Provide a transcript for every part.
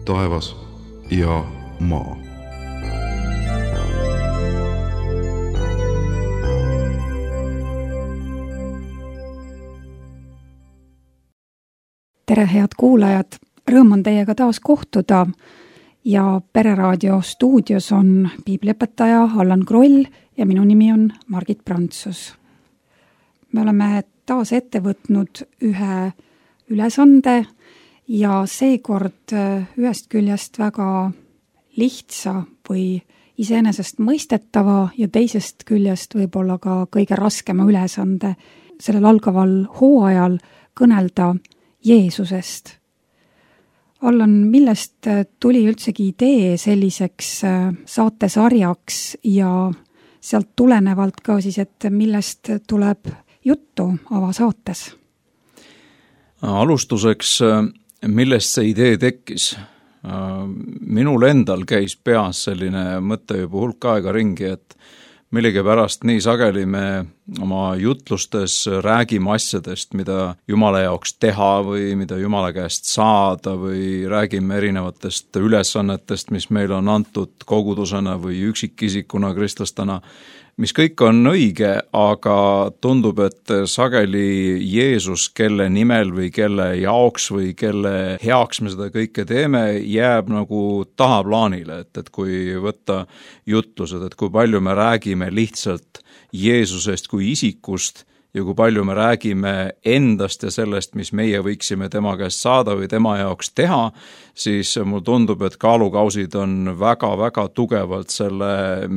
taevas ja maa. Tere, head kuulajad! Rõõm on teiega taas kohtuda ja Pereraadio stuudios on piibliõpetaja Allan Kroll ja minu nimi on Margit Prantsus. Me oleme taas ette võtnud ühe ülesande ja seekord ühest küljest väga lihtsa või iseenesest mõistetava ja teisest küljest võib-olla ka kõige raskema ülesande sellel algaval hooajal kõnelda Jeesusest. Allan, millest tuli üldsegi idee selliseks saatesarjaks ja sealt tulenevalt ka siis, et millest tuleb juttu avasaates? Alustuseks, millest see idee tekkis? Minul endal käis peas selline mõte juba hulk aega ringi, et millegipärast nii sageli me oma jutlustes räägime asjadest, mida Jumala jaoks teha või mida Jumala käest saada või räägime erinevatest ülesannetest, mis meile on antud kogudusena või üksikisikuna kristlastena, mis kõik on õige, aga tundub, et sageli Jeesus, kelle nimel või kelle jaoks või kelle heaks me seda kõike teeme, jääb nagu tahaplaanile, et kui võtta jutlused, et kui palju me räägime lihtsalt Jeesusest kui isikust ja kui palju me räägime endast ja sellest, mis meie võiksime tema käest saada või tema jaoks teha, siis mul tundub, et kaalukausid on väga-väga tugevalt selle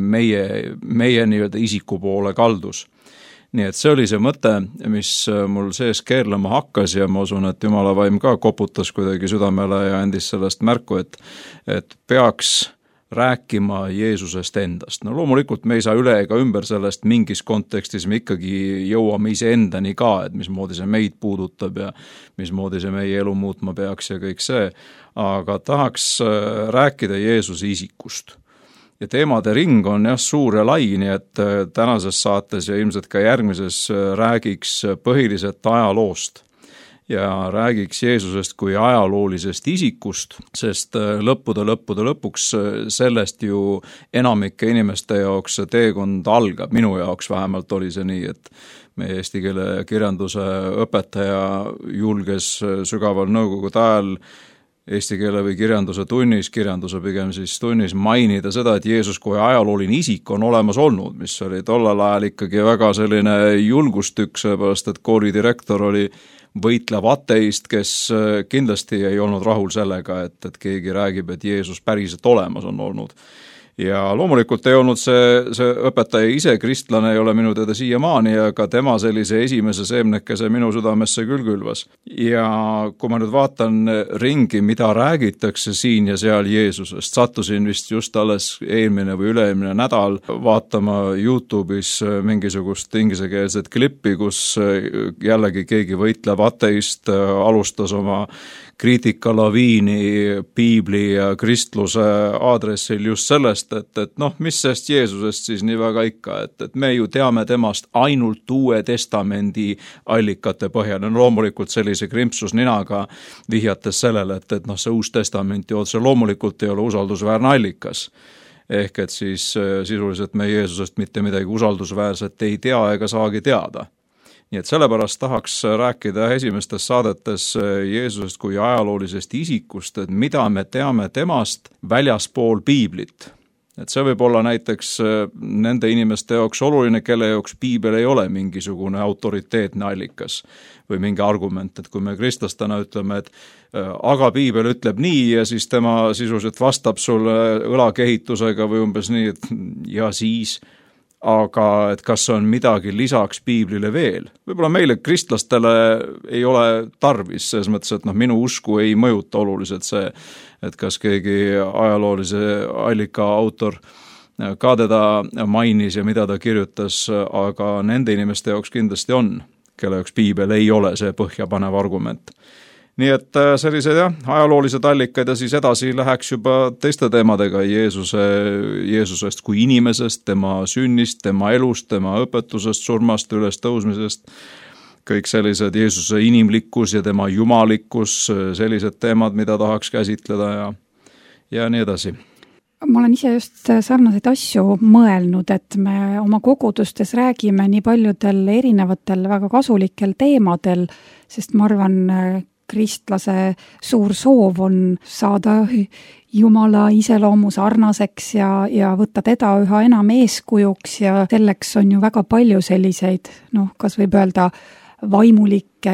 meie nii-öelda isiku poole kaldus. Nii et see oli see mõte, mis mul sees keerlema hakkas ja ma usun, et Jumala vaim ka koputas kuidagi südamele ja andis sellest märku, et peaks rääkima Jeesusest endast. No loomulikult me ei saa üle ega ümber sellest, mingis kontekstis me ikkagi jõuame iseendani ka, et mismoodi see meid puudutab ja mismoodi see meie elu muutma peaks ja kõik see, aga tahaks rääkida Jeesuse isikust. Ja teemade ring on jah suur ja lai, nii et tänases saates ja ilmselt ka järgmises räägiks põhiliselt ajaloost ja räägiks Jeesusest kui ajaloolisest isikust, sest lõppude lõpuks sellest ju enamike inimeste jaoks see teekond algab. Minu jaoks vähemalt oli see nii, et meie eesti keele kirjanduse õpetaja julges sügaval nõukogude ajal eesti keele või kirjanduse kirjanduse pigem siis tunnis mainida seda, et Jeesus kui ajalooline isik on olemas olnud, mis oli tollal ajal ikkagi väga selline julgustükk, seepärast et koolidirektor oli võitlev ateist, kes kindlasti ei olnud rahul sellega, et keegi räägib, et Jeesus päriselt olemas on olnud. Ja loomulikult ei olnud see õpetaja ise, kristlane ei ole minu teada siiamaani, aga tema sellise esimese seemnekese minu südamesse küll külvas. Ja kui ma nüüd vaatan ringi, mida räägitakse siin ja seal Jeesusest, sattusin vist just alles eelmine või üle-eelmine nädal vaatama YouTube'is mingisugust ingliskeelset klippi, kus jällegi keegi võitlev ateist alustas oma kriitikalaviini piibli ja kristluse aadressil just sellest, et mis sest Jeesusest siis nii väga ikka, et me ju teame temast ainult Uue Testamendi allikate põhjal. Loomulikult sellise krimpsusninaga vihjates sellele, et see Uus Testament ju otse loomulikult ei ole usaldusväärne allikas. Ehk et siis sisuliselt me Jeesusest mitte midagi usaldusväärset ei tea ega saagi teada. Nii et sellepärast tahaks rääkida esimestes saadetes Jeesusest kui ajaloolisest isikust, et mida me teame temast väljaspool piiblit. Et see võib olla näiteks nende inimeste jaoks oluline, kelle jaoks piibel ei ole mingisugune autoriteetne allikas või mingi argument, et kui me kristlastena ütleme, et aga piibel ütleb nii ja siis tema sisuliselt vastab sulle õlakehitusega või umbes nii, et ja siis aga et kas on midagi lisaks piiblile veel. Võib-olla meile kristlastele ei ole tarvis, selles mõttes, et minu usku ei mõjuta oluliselt see, et kas keegi ajaloolise allika autor ka teda mainis ja mida ta kirjutas, aga nende inimeste jaoks kindlasti on, kelle jaoks piibel ei ole see põhjapanev argument. Nii et sellised ajaloolised allikad ja siis edasi läheks juba teiste teemadega Jeesusest kui inimesest, tema sünnist, tema elust, tema õpetusest, surmast, üles tõusmisest, kõik sellised Jeesuse inimlikkus ja tema jumalikkus, sellised teemad, mida tahaks käsitleda ja ja nii edasi. Ma olen ise just sarnaseid asju mõelnud, et me oma kogudustes räägime nii paljudel erinevatel väga kasulikel teemadel, sest ma arvan, kristlase suur soov on saada Jumala iseloomu sarnaseks ja võtta teda üha enam eeskujuks ja selleks on ju väga palju selliseid, kas võib öelda vaimulikke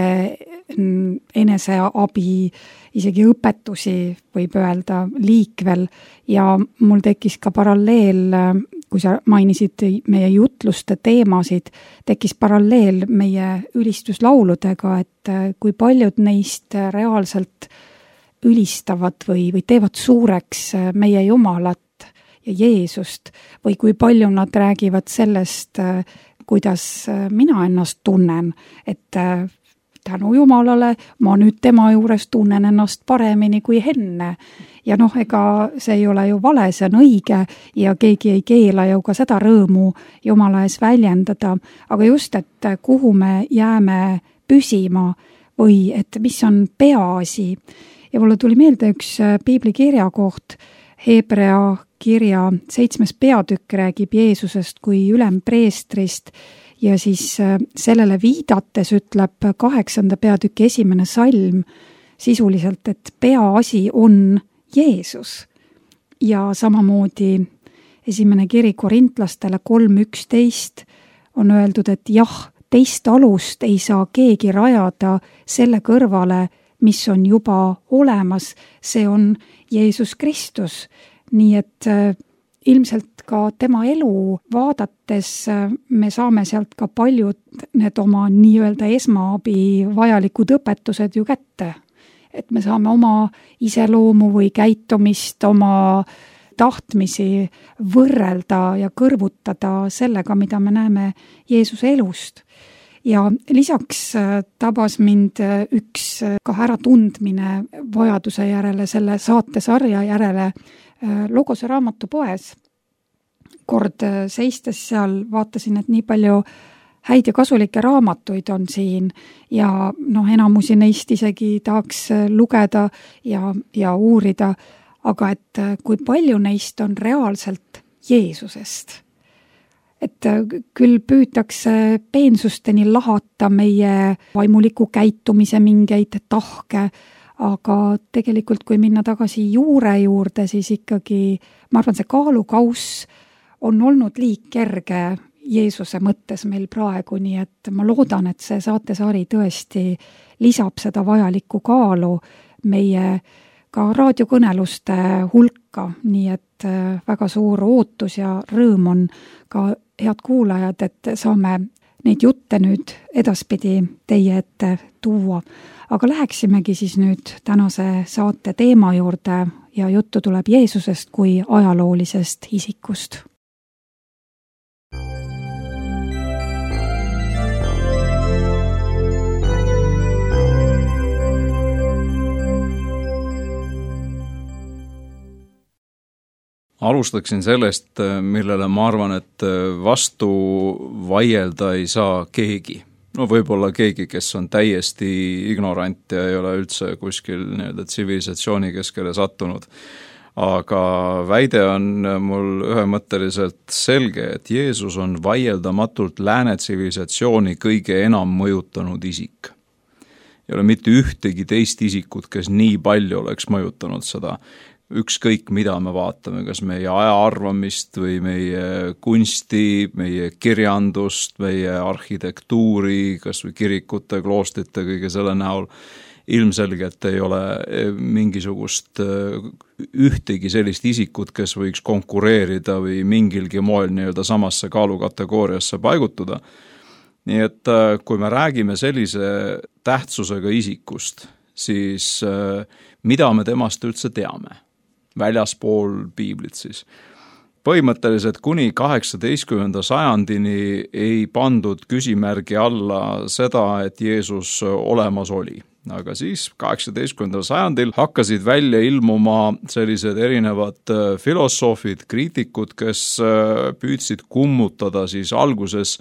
eneseabi, isegi õpetusi võib öelda liikvel ja mul tekkis ka paralleel, kui sa mainisid meie jutluste teemasid, tekkis paralleel meie ülistuslauludega, et kui paljud neist reaalselt ülistavad või teevad suureks meie Jumalat ja Jeesust või kui palju nad räägivad sellest, kuidas mina ennast tunnen, et tänu Jumalale ma nüüd tema juures tunnen ennast paremini kui enne. Ja ega see ei ole ju vale, see on õige ja keegi ei keela ju ka seda rõõmu Jumala ees väljendada, aga just, et kuhu me jääme püsima või et mis on peaasi. Ja mulle tuli meelde üks piiblikirja koht, Hebrea kirja 7. peatükk räägib Jeesusest kui ülempreestrist ja siis sellele viidates ütleb 8. peatüki 1. salm sisuliselt, et peaasi on Jeesus. Ja samamoodi 1. kiri Korintlastele 3.11 on öeldud, et jah, teist alust ei saa keegi rajada selle kõrvale, mis on juba olemas, see on Jeesus Kristus. Nii et ilmselt ka tema elu vaadates me saame sealt ka paljud need oma nii-öelda esmaabi vajalikud õpetused ju kätte. Et me saame oma iseloomu või käitumist, oma tahtmisi võrrelda ja kõrvutada sellega, mida me näeme Jeesuse elust. Ja lisaks tabas mind üks ka äratundmine vajaduse järele, selle saatesarja järele Logose raamatupoes. Kord seistes seal vaatasin, et nii palju häid ja kasulikke raamatuid on siin ja enamusi neist isegi tahaks lugeda ja uurida, aga et kui palju neist on reaalselt Jeesusest. Et küll püütakse peensusteni lahata meie vaimuliku käitumise mingeid tahke, aga tegelikult kui minna tagasi juure juurde, siis ikkagi, ma arvan, see kaalukauss on olnud liig kerge Jeesuse mõttes meil praegu, nii et ma loodan, et see saatesari tõesti lisab seda vajalikku kaalu meie ka raadiokõneluste hulka, nii et väga suur ootus ja rõõm on ka head kuulajad, et saame neid jutte nüüd edaspidi teie ette tuua. Aga läheksimegi siis nüüd tänase saate teema juurde ja juttu tuleb Jeesusest kui ajaloolisest isikust. Alustaksin sellest, millele ma arvan, et vastu vaielda ei saa keegi. Võib-olla keegi, kes on täiesti ignorant ja ei ole üldse kuskil tsivilisatsiooni keskele sattunud. Aga väide on mul ühemõtteliselt selge, et Jeesus on vaieldamatult lääne tsivilisatsiooni kõige enam mõjutanud isik. Ei ole mitte ühtegi teist isikut, kes nii palju oleks mõjutanud seda. Ükskõik, mida me vaatame, kas meie ajaarvamist või meie kunsti, meie kirjandust, meie arhitektuuri, kas või kirikute, kloostrite, kõige selle näol, ilmselgelt ei ole mingisugust ühtegi sellist isikut, kes võiks konkureerida või mingilgi moel samasse kaalukategooriasse paigutuda. Nii et kui me räägime sellise tähtsusega isikust, siis mida me temast üldse teame? Väljaspool piiblit siis. Põhimõtteliselt kuni 18. sajandini ei pandud küsimärgi alla seda, et Jeesus olemas oli. Aga siis 18. sajandil hakkasid välja ilmuma sellised erinevad filosoofid, kriitikud, kes püüdsid kummutada siis alguses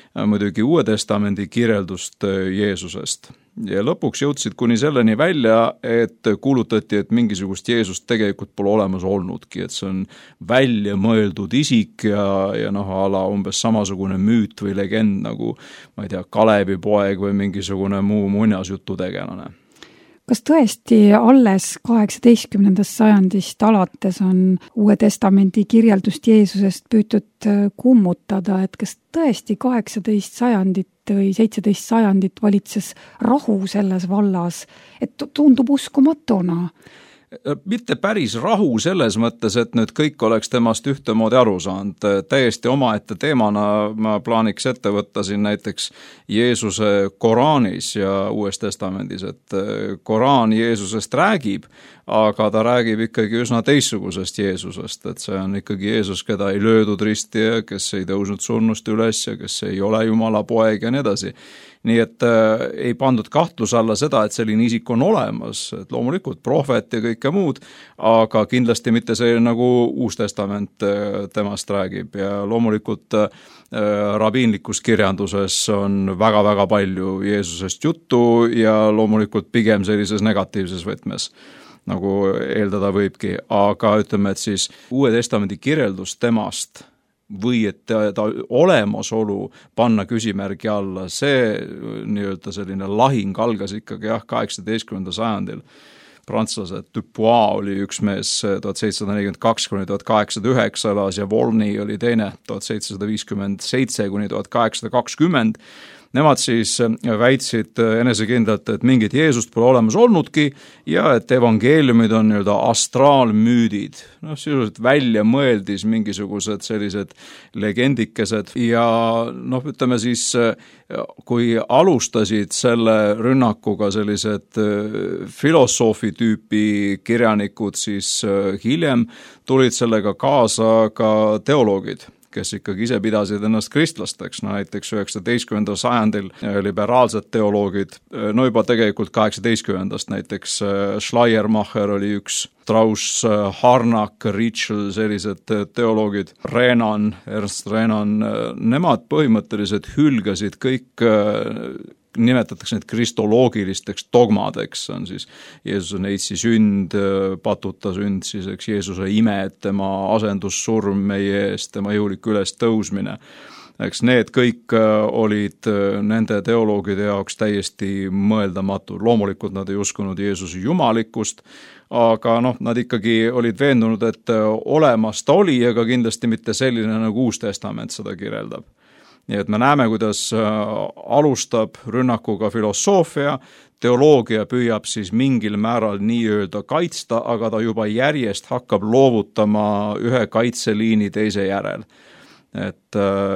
muidugi Uue Testamendi kirjeldust Jeesusest. Ja lõpuks jõudsid kuni selleni välja, et kuulutati, et mingisugust Jeesust tegelikult pole olemas olnudki, et see on välja mõeldud isik ja ala umbes samasugune müüt või legend nagu, ma ei tea, Kalevi poeg või mingisugune muu muinasjututegelane. Kas tõesti alles 18. sajandist alates on Uue Testamendi kirjeldust Jeesusest püütud kummutada, et kas tõesti 18 sajandit või 17 sajandit valitses rahu selles vallas, et tundub uskumatuna? Mitte päris rahu selles mõttes, et nüüd kõik oleks temast ühtemoodi aru saanud. Täiesti omaette teemana ma plaaniks ette võtta siin näiteks Jeesuse Koraanis ja Uues Testamendis, et Koraan Jeesusest räägib, aga ta räägib ikkagi üsna teistsugusest Jeesusest, et see on ikkagi Jeesus, keda ei löödud risti ja kes ei tõusnud surnust üles ja kes ei ole Jumala poeg ja nii edasi. Nii et ei pandud kahtluse alla seda, et selline isik on olemas, et loomulikult prohvet ja kõike muud, aga kindlasti mitte see, nagu Uus Testament temast räägib ja loomulikult rabiinlikus kirjanduses on väga-väga palju Jeesusest juttu ja loomulikult pigem sellises negatiivses võtmes, nagu eeldada võibki, aga ütleme, et siis Uue Testamendi kirjeldus temast või et ta olemasolu panna küsimärgi alla, see nii-öelda selline lahing algas ikkagi 18. sajandil. Prantslased Dupuis oli üks mees 1742–1809 elas ja Volney oli teine 1757–1820. Nemad siis väitsid enesekindlalt, et mingit Jeesust pole olemas olnudki ja et evangeeliumid on nii-öelda astraalmüüdid. Sisuliselt välja mõeldis mingisugused sellised legendikesed ja ütleme siis, kui alustasid selle rünnakuga sellised filosoofi tüüpi kirjanikud, siis hiljem tulid sellega kaasa ka teoloogid, kes ikkagi ise pidasid ennast kristlasteks, näiteks 19. sajandil liberaalsed teoloogid, juba tegelikult 18. näiteks Schleiermacher oli üks, Strauss, Harnack, Ritschl, sellised teoloogid, Ernst Renan, nemad põhimõtteliselt hülgasid kõik, nimetatakse need kristoloogilisteks dogmadeks, on siis Jeesuse neitsi sünd, patuta sünd, siis eks Jeesuse ime, tema asendussurm meie eest, tema jõulik üles tõusmine. Eks need kõik olid nende teoloogide jaoks täiesti mõeldamatud. Loomulikult nad ei uskunud Jeesuse jumalikkust, aga nad ikkagi olid veendunud, et olemas ta oli, aga kindlasti mitte selline, nagu Uus Testament seda kirjeldab. Nii et me näeme, kuidas alustab rünnakuga filosoofia, teoloogia püüab siis mingil määral nii-öelda kaitsta, aga ta juba järjest hakkab loovutama ühe kaitseliini teise järel. Et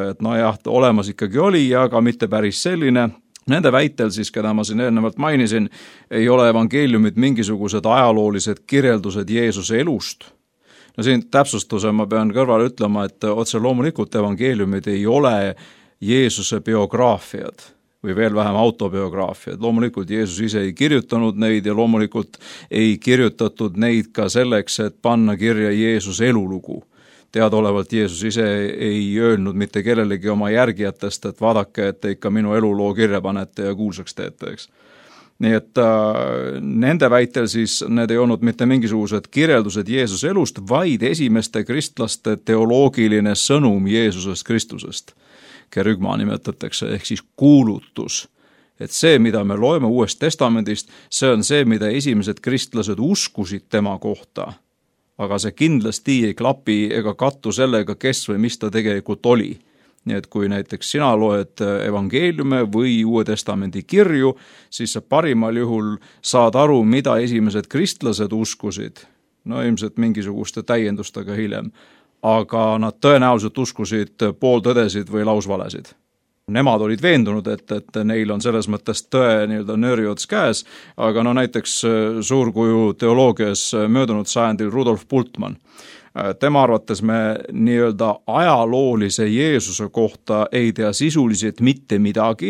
olemas ikkagi oli, aga mitte päris selline. Nende väitel siis, keda ma siin eelnevalt mainisin, ei ole evangeeliumid mingisugused ajaloolised kirjeldused Jeesuse elust. Siin täpsustuse ma pean kõrvale ütlema, et otse loomulikult evangeeliumid ei ole Jeesuse biograafiad või veel vähem autobiograafiad. Loomulikult Jeesus ise ei kirjutanud neid ja loomulikult ei kirjutatud neid ka selleks, et panna kirja Jeesuse elulugu. Teadaolevalt Jeesus ise ei öelnud mitte kellelegi oma järgijatest, et vaadake, et te ikka minu eluloo kirja panete ja kuulsaks teete, eks. Nii et nende väitel siis need ei olnud mitte mingisugused kirjeldused Jeesuse elust, vaid esimeste kristlaste teoloogiline sõnum Jeesusest Kristusest. Kerygma nimetatakse, ehk siis kuulutus. Et see, mida me loeme Uuest Testamendist, see on see, mida esimesed kristlased uskusid tema kohta. Aga see kindlasti ei klapi ega kattu sellega, kes või mis ta tegelikult oli. Nii et kui näiteks sina loed evangeeliume või Uue Testamendi kirju, siis sa parimal juhul saad aru, mida esimesed kristlased uskusid. Ilmselt mingisuguste täiendustega hiljem. Aga nad tõenäoliselt uskusid pooltõdesid või lausvalesid. Nemad olid veendunud, et neil on selles mõttes tõe nii-öelda nööriots käes, aga näiteks suurkuju teoloogias möödunud sajandil Rudolf Bultmann. Tema arvates me nii-öelda ajaloolise Jeesuse kohta ei tea sisuliselt mitte midagi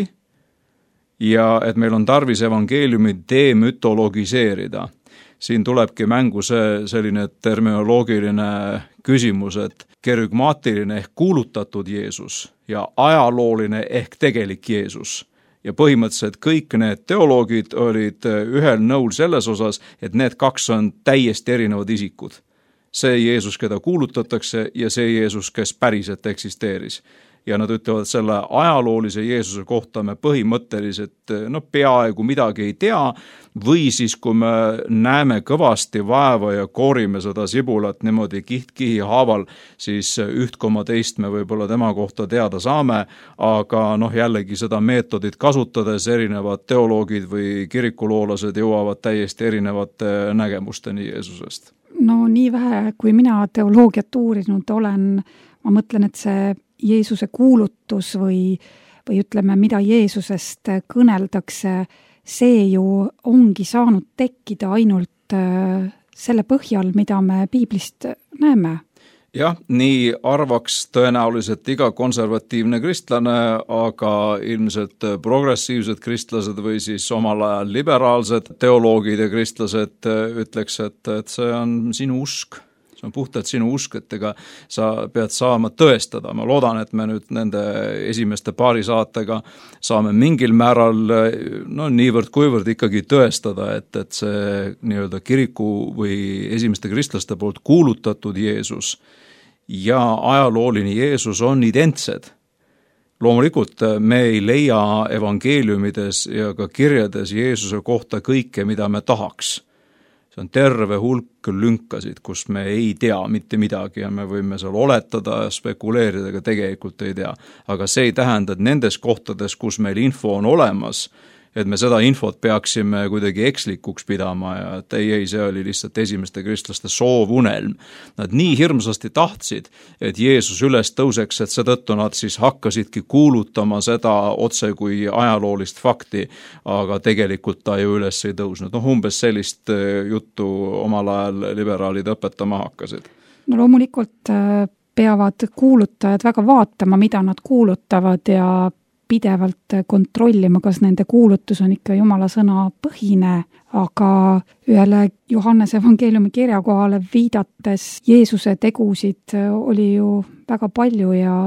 ja et meil on tarvis evangeeliumi demütologiseerida. Siin tulebki mängu selline terminoloogiline küsimus, et kerygmaatiline ehk kuulutatud Jeesus ja ajalooline ehk tegelik Jeesus. Ja põhimõtteliselt kõik need teoloogid olid ühel nõul selles osas, et need kaks on täiesti erinevad isikud. See Jeesus, keda kuulutatakse, ja see Jeesus, kes päriselt eksisteeris. Ja nad ütlevad, selle ajaloolise Jeesuse kohta me põhimõtteliselt peaaegu midagi ei tea, või siis kui me näeme kõvasti vaeva ja koorime seda sibulat niimoodi kiht-kihi haaval, siis 1,2 me võib-olla tema kohta teada saame, aga jällegi seda meetodit kasutades erinevad teoloogid või kirikuloolased jõuavad täiesti erinevate nägemusteni Jeesusest. No nii vähe, kui mina teoloogiat uurinud olen, ma mõtlen, et see Jeesuse kuulutus või ütleme, mida Jeesusest kõneldakse, see ju ongi saanud tekkida ainult selle põhjal, mida me piiblist näeme. Jah, nii arvaks tõenäoliselt iga konservatiivne kristlane, aga ilmselt progressiivsed kristlased või siis omal ajal liberaalsed teoloogid ja kristlased ütleks, et see on sinu usk. See on puhtalt sinu usk, et ega sa pead saama tõestada. Ma loodan, et me nüüd nende esimeste paari saatega saame mingil määral niivõrd kuivõrd ikkagi tõestada, et see nii-öelda kiriku või esimeste kristlaste poolt kuulutatud Jeesus ja ajalooline Jeesus on identsed. Loomulikult me ei leia evangeeliumides ja ka kirjades Jeesuse kohta kõike, mida me tahaks. See on terve hulk lünkasid, kus me ei tea mitte midagi ja me võime seal oletada ja spekuleerida, aga tegelikult ei tea. Aga see ei tähenda, et nendes kohtades, kus meil info on olemas, et me seda infot peaksime kuidagi ekslikuks pidama ja et ei, see oli lihtsalt esimeste kristlaste soovunelm. Nad nii hirmsasti tahtsid, et Jeesus üles tõuseks, et seetõttu nad siis hakkasidki kuulutama seda otse kui ajaloolist fakti, aga tegelikult ta ju üles ei tõusnud. Umbes sellist juttu omal ajal liberaalid õpetama hakkasid. No loomulikult peavad kuulutajad väga vaatama, mida nad kuulutavad ja pidevalt kontrollima, kas nende kuulutus on ikka Jumala sõna põhine, aga ühele Johannese evangeeliumi kirjakohale viidates Jeesuse tegusid oli ju väga palju ja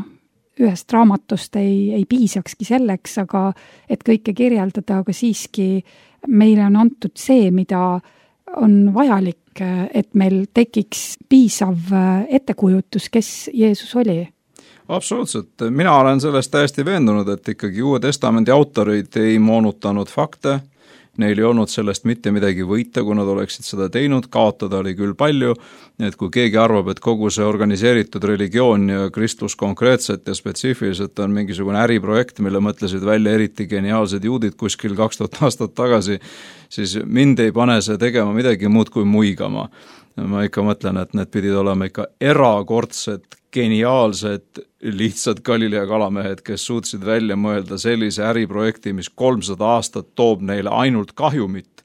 ühest raamatust ei piisakski selleks, aga et kõike kirjeldada, aga siiski meile on antud see, mida on vajalik, et meil tekiks piisav ettekujutus, kes Jeesus oli. Absoluutselt. Mina olen sellest täiesti veendunud, et ikkagi Uue Testamendi autorid ei moonutanud fakte, neil ei olnud sellest mitte midagi võita, kui nad oleksid seda teinud, kaotada oli küll palju, et kui keegi arvab, et kogu see organiseeritud religioon ja kristlus konkreetselt ja spetsiifiliselt on mingisugune äriprojekt, mille mõtlesid välja eriti geniaalsed juudid kuskil 2000 aastat tagasi, siis mind ei pane see tegema midagi muud kui muigama. Ma ikka mõtlen, et need pidid olema ikka erakordsed, geniaalsed, lihtsad Galilea kalamehed, kes suutsid välja mõelda sellise äriprojekti, mis 300 aastat toob neile ainult kahjumit,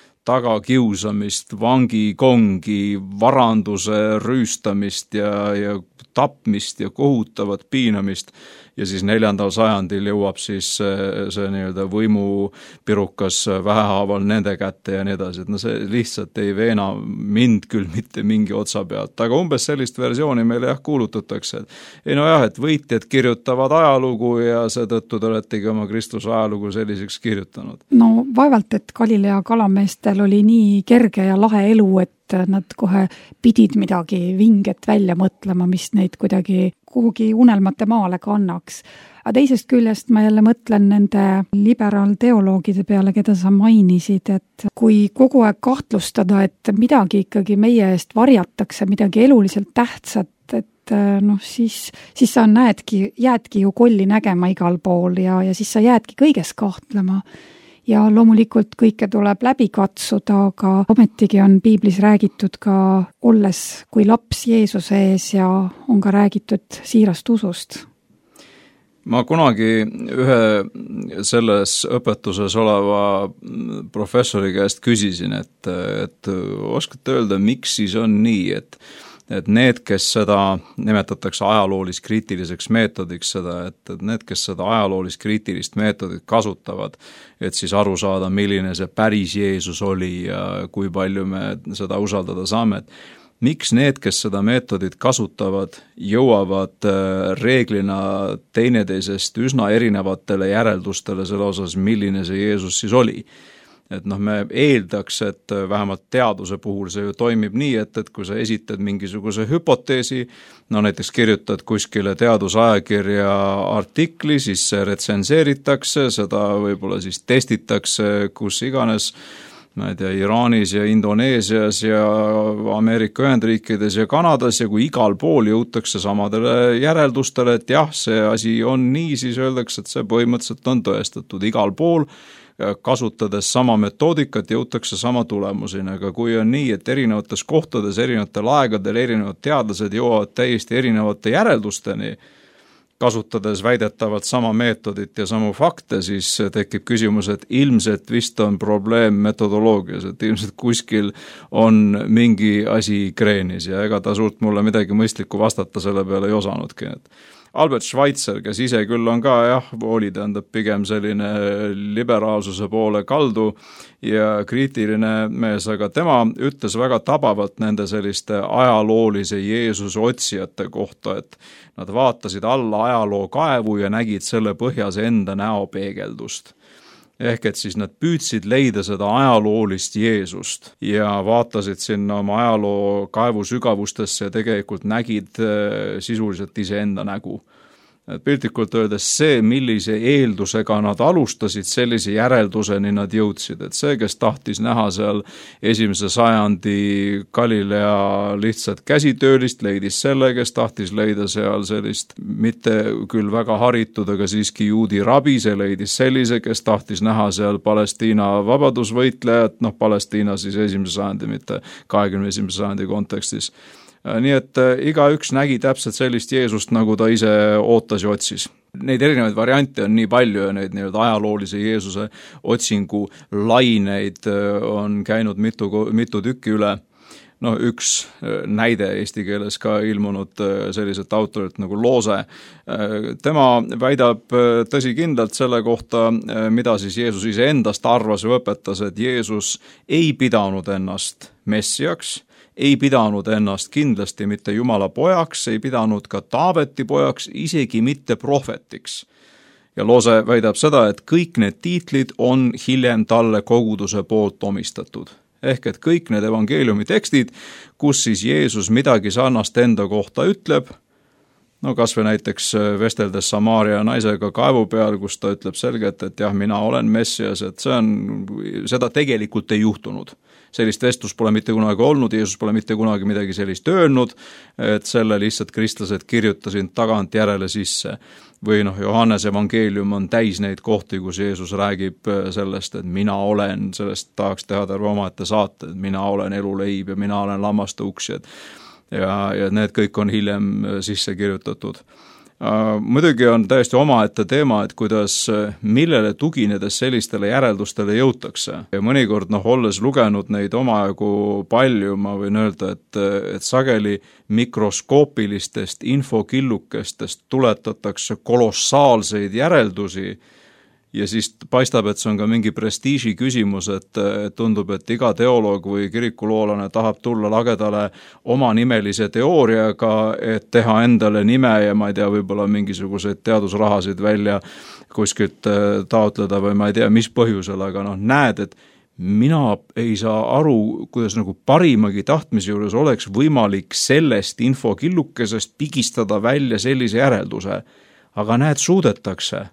tagakiusamist, vangikongi, varanduse rüüstamist ja tapmist ja kohutavat piinamist. Ja siis 4. sajandil jõuab siis see nii-öelda võimupirukas vähehaaval nende kätte ja nii edasi. Et see lihtsalt ei veena mind küll mitte mingi otsa pealt, aga umbes sellist versiooni meile kuulutatakse. Et võitjad kirjutavad ajalugu ja seetõttu te oletegi oma Kristuse ajalugu selliseks kirjutanud. No vaevalt, et Galilea kalameestel oli nii kerge ja lahe elu, et nad kohe pidid midagi vinget välja mõtlema, mis neid kuidagi kuhugi unelmate maale kannaks. Aga teisest küljest ma jälle mõtlen nende liberaalteoloogide peale, keda sa mainisid, et kui kogu aeg kahtlustada, et midagi ikkagi meie eest varjatakse, midagi eluliselt tähtsat, et siis sa jäädki ju kolli nägema igal pool ja siis sa jäädki kõiges kahtlema. Ja loomulikult kõike tuleb läbi katsuda, aga ometigi on piiblis räägitud ka olles kui laps Jeesuse ees ja on ka räägitud siirast usust. Ma kunagi ühe selles õpetuses oleva professori käest küsisin, et oskate öelda, miks siis on nii, et need, kes seda nimetatakse ajaloolis-kriitiliseks meetodiks, et need, kes seda ajaloolis-kriitilist meetodit kasutavad, et siis aru saada, milline see päris Jeesus oli ja kui palju me seda usaldada saame, miks need, kes seda meetodit kasutavad, jõuavad reeglina teineteisest üsna erinevatele järeldustele selle osas, milline see Jeesus siis oli. Et me eeldaks, et vähemalt teaduse puhul see ju toimib nii, et kui sa esitad mingisuguse hüpoteesi, näiteks kirjutad kuskile teadusajakirja artikli, siis see retsenseeritakse, seda võib-olla siis testitakse kus iganes, ma ei tea, Iraanis ja Indoneesias ja Ameerika Ühendriikides ja Kanadas ja kui igal pool jõutakse samadele järeldustele, et jah, see asi on nii, siis öeldakse, et see põhimõtteliselt on tõestatud igal pool, kasutades sama metoodikat jõutakse sama tulemuseni, aga kui on nii, et erinevates kohtades, erinevatel aegadel erinevad teadlased jõuavad täiesti erinevate järeldusteni, kasutades väidetavalt sama meetodit ja samu fakte, siis tekib küsimus, et ilmselt vist on probleem metodoloogias, et ilmselt kuskil on mingi asi kreenis ja ega ta suurt mulle midagi mõistlikku vastata selle peale ei osanudki. Albert Schweitzer, kes ise küll on ka oli pigem selline liberaalsuse poole kaldu ja kriitiline mees, aga tema ütles väga tabavalt nende selliste ajaloolise Jeesuse otsijate kohta, et nad vaatasid alla ajaloo kaevu ja nägid selle põhjas enda näopeegeldust. Ehk et siis nad püüdsid leida seda ajaloolist Jeesust ja vaatasid sinna oma ajaloo kaevu sügavustesse ja tegelikult nägid sisuliselt iseenda nägu. Piltlikult öeldes see, millise eeldusega nad alustasid, sellise järelduseni nad jõudsid, et see, kes tahtis näha seal 1. sajandi Galilea lihtsalt käsitöölist, leidis selle, kes tahtis leida seal sellist mitte küll väga haritud, aga siiski juudi rabi, see leidis sellise, kes tahtis näha seal Palestiina vabadusvõitlejat, Palestiina siis 1. sajandi, mitte 21. sajandi kontekstis. Nii et igaüks nägi täpselt sellist Jeesust, nagu ta ise ootas ja otsis. Neid erinevaid variante on nii palju ja neid ajaloolise Jeesuse otsingu laineid on käinud mitu tükki üle. Üks näide eesti keeles ka ilmunud selliselt autorilt nagu Loose. Tema väidab tõsikindlalt selle kohta, mida siis Jeesus ise endast arvas ja õpetas, et Jeesus ei pidanud ennast messiaks, ei pidanud ennast kindlasti mitte Jumala pojaks, ei pidanud ka Taaveti pojaks, isegi mitte prohvetiks. Ja Loose väidab seda, et kõik need tiitlid on hiljem talle koguduse poolt omistatud. Ehk et kõik need evangeeliumi tekstid, kus siis Jeesus midagi sarnast enda kohta ütleb, kas või näiteks vesteldes Samaaria naisega kaevu peal, kus ta ütleb selgelt, et jah, mina olen Messias, et seda tegelikult ei juhtunud. Sellist vestlust pole mitte kunagi olnud, Jeesus pole mitte kunagi midagi sellist öelnud, et selle lihtsalt kristlased kirjutasid tagant järele sisse. Või Johannes evangeelium on täis neid kohti, kus Jeesus räägib sellest, et mina olen, sellest tahaks teha terve omaette saate, et mina olen eluleib ja mina olen lammaste uksjad. Ja need kõik on hiljem sisse kirjutatud. Muidugi on täiesti omaette teema, et millele tuginedes sellistele järeldustele jõutakse. Ja mõnikord, olles lugenud neid omajagu palju, ma võin öelda, et sageli mikroskoopilistest infokillukestest tuletatakse kolossaalseid järeldusi ja siis paistab, et see on ka mingi prestiiži küsimus, et tundub, et iga teoloog või kirikuloolane tahab tulla lagedale omanimelise teooriaga, et teha endale nime ja ma ei tea, võib-olla mingisuguseid teadusrahasid välja kuskilt taotleda või ma ei tea, mis põhjusel, aga näed, et mina ei saa aru, kuidas parimagi tahtmise juures oleks võimalik sellest infokillukesest pigistada välja sellise järelduse, aga näed, suudetakse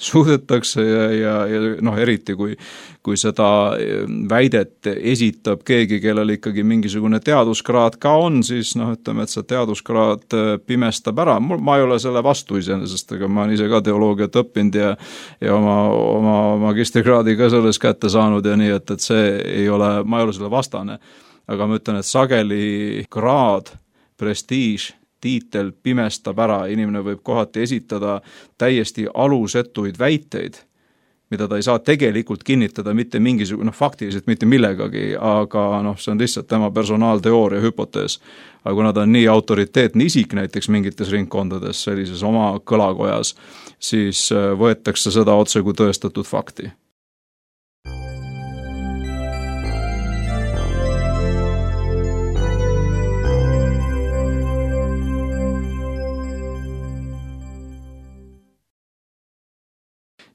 ja eriti kui seda väidet esitab keegi, kellel ikkagi mingisugune teaduskraad ka on, siis ütleme, et see teaduskraad pimestab ära. Ma ei ole selle vastu iseenesest, aga ma olen ise ka teoloogiat õppinud ja oma magistrikraadi ka selles kätte saanud ja nii, et ma ei ole selle vastane. Aga ma ütlen, et sageli kraad, prestiiž, tiitel pimestab ära, inimene võib kohati esitada täiesti alusetuid väiteid, mida ta ei saa tegelikult kinnitada mitte mingisugune, faktiliselt mitte millegagi, aga see on lihtsalt tema personaalteooria hüpotees. Aga kuna ta on nii autoriteetne isik näiteks mingites ringkondades, sellises oma kõlakojas, siis võetakse seda otse kui tõestatud fakti.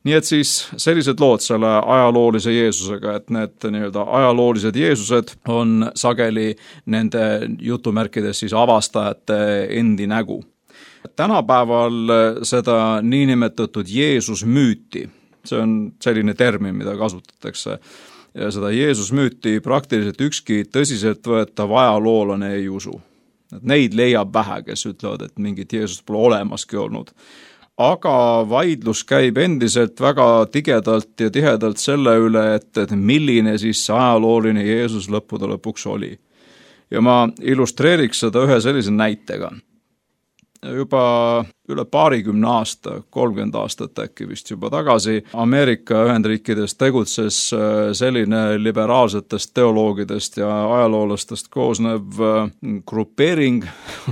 nii et siis sellised lood selle ajaloolise Jeesusega, et need nii-öelda ajaloolised Jeesused on sageli nende jutumärkides siis avastajate endi nägu. Tänapäeval seda niinimetatud Jeesusmüüti, see on selline termin, mida kasutatakse, ja seda Jeesusmüüti praktiliselt ükski tõsiseltvõetav ajaloolane ei usu. Neid leiab vähe, kes ütlevad, et mingit Jeesust pole olemaski olnud. Aga vaidlus käib endiselt väga tigedalt ja tihedalt selle üle, et milline siis see ajalooline Jeesus lõppude lõpuks oli. Ja ma illustreeriks seda ühe sellise näitega. Juba üle 20 aasta, 30 aastat äkki vist juba tagasi, Ameerika Ühendriikides tegutses selline liberaalsetest teoloogidest ja ajaloolastest koosnev grupeering,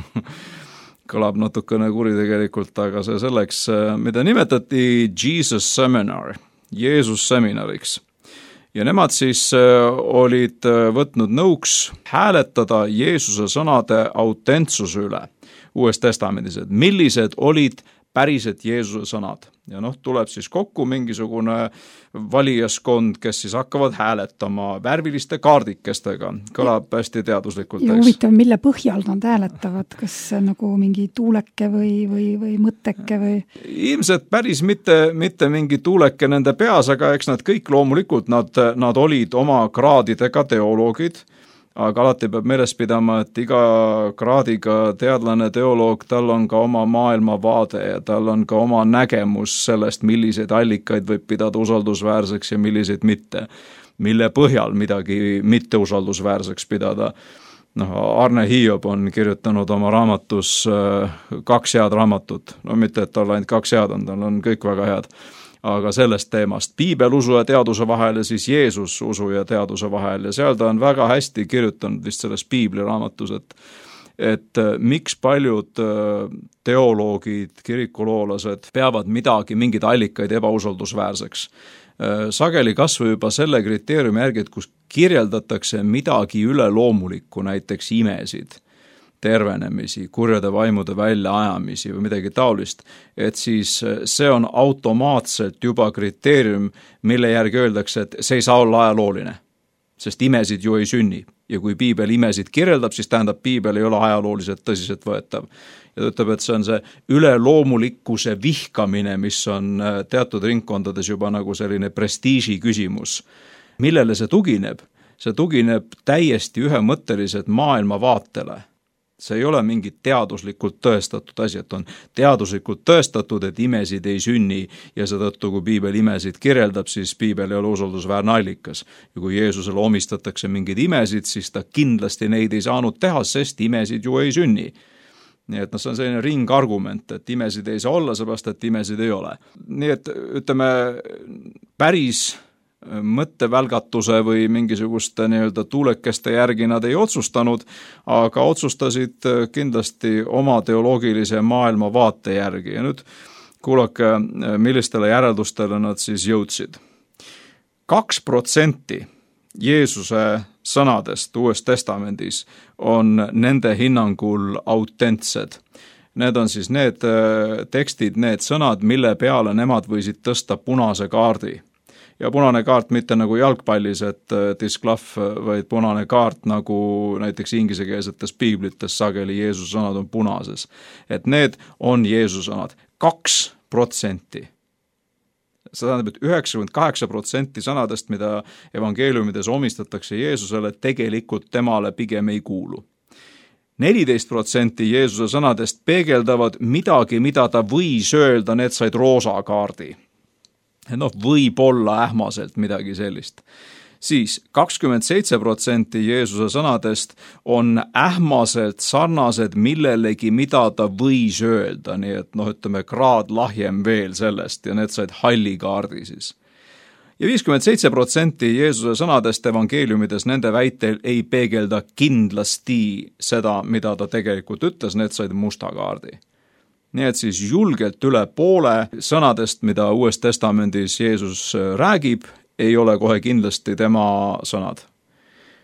kõlab natukene kuritegelikult, aga see selleks, mida nimetati Jesus Seminar, Jeesus seminariks. Ja nemad siis olid võtnud nõuks hääletada Jeesuse sõnade autentsuse üle Uues Testamendis, et millised olid päriselt Jeesuse sõnad. Ja tuleb siis kokku mingisugune valijaskond, kes siis hakkavad hääletama värviliste kaardikestega. Kõlab hästi teaduslikult. Ja huvitav, mille põhjal nad hääletavad? Kas nagu mingi tuuleke või mõtteke või? Ilmselt päris mitte mingi tuuleke nende peas, aga eks nad kõik loomulikult, nad olid oma kraadidega teoloogid, aga alati peab meeles pidama, et iga kraadiga teadlane, teoloog, tal on ka oma maailmavaade ja tal on ka oma nägemus sellest, milliseid allikaid võib pidada usaldusväärseks ja milliseid mitte, mille põhjal midagi mitte usaldusväärseks pidada. Arne Hiob on kirjutanud oma raamatus 2 head raamatut, mitte et tal ainult 2 head on, tal on kõik väga head, aga sellest teemast, piibelusu ja teaduse vahel ja siis Jeesus usu ja teaduse vahel ja seal ta on väga hästi kirjutanud vist selles piibliraamatus, et miks paljud teoloogid, kirikuloolased peavad mingeid allikaid ebausaldusväärseks. Sageli kasvõi juba selle kriteeriumi järgi, et kus kirjeldatakse midagi üleloomulikku, näiteks imesid, tervenemisi, kurjade vaimude väljaajamisi või midagi taolist, et siis see on automaatselt juba kriteerium, mille järgi öeldakse, et see ei saa olla ajalooline, sest imesid ju ei sünni. Ja kui piibel imesid kirjeldab, siis tähendab, piibel ei ole ajalooliselt tõsiselt võetav. Ja ta ütleb, et see on see üleloomulikkuse vihkamine, mis on teatud ringkondades juba nagu selline prestiiži küsimus. Millele see tugineb? See tugineb täiesti ühemõtteliselt maailmavaatele. See ei ole mingi teaduslikult tõestatud asi, et on teaduslikult tõestatud, et imesid ei sünni ja seetõttu, kui piibel imesid kirjeldab, siis piibel ei ole usaldusväärne allikas. Ja kui Jeesusele omistatakse mingeid imesid, siis ta kindlasti neid ei saanud teha, sest imesid ju ei sünni. Nii et see on selline ringargument, et imesid ei saa olla, seepärast, et imesid ei ole. Nii et ütleme, päris mõttevälgatuse või mingisuguste nii-öelda tuulekeste järgi nad ei otsustanud, aga otsustasid kindlasti oma teoloogilise maailmavaate järgi. Ja nüüd kuulake, millistele järeldustele nad siis jõudsid. 2% Jeesuse sõnadest Uues Testamendis on nende hinnangul autentsed. Need on siis need tekstid, need sõnad, mille peale nemad võisid tõsta punase kaardi. Ja punane kaart mitte nagu jalgpallis, et disklahv, vaid punane kaart nagu näiteks ingliskeelsetes piiblites sageli Jeesuse sõnad on punases. Et need on Jeesuse sõnad. 2%. See tähendab, et 98% sõnadest, mida evangeeliumides omistatakse Jeesusele, tegelikult temale pigem ei kuulu. 14% Jeesuse sõnadest peegeldavad midagi, mida ta võis öelda, need said roosa kaardi. Võib-olla ähmaselt midagi sellist. Siis 27% Jeesuse sõnadest on ähmaselt sarnased millelegi, mida ta võis öelda, nii et ütleme kraad lahjem veel sellest ja need said halli kaardi siis. Ja 57% Jeesuse sõnadest evangeeliumides nende väitel ei peegelda kindlasti seda, mida ta tegelikult ütles, need said musta kaardi. Nii et siis julgelt üle poole sõnadest, mida Uues Testamendis Jeesus räägib, ei ole kohe kindlasti tema sõnad.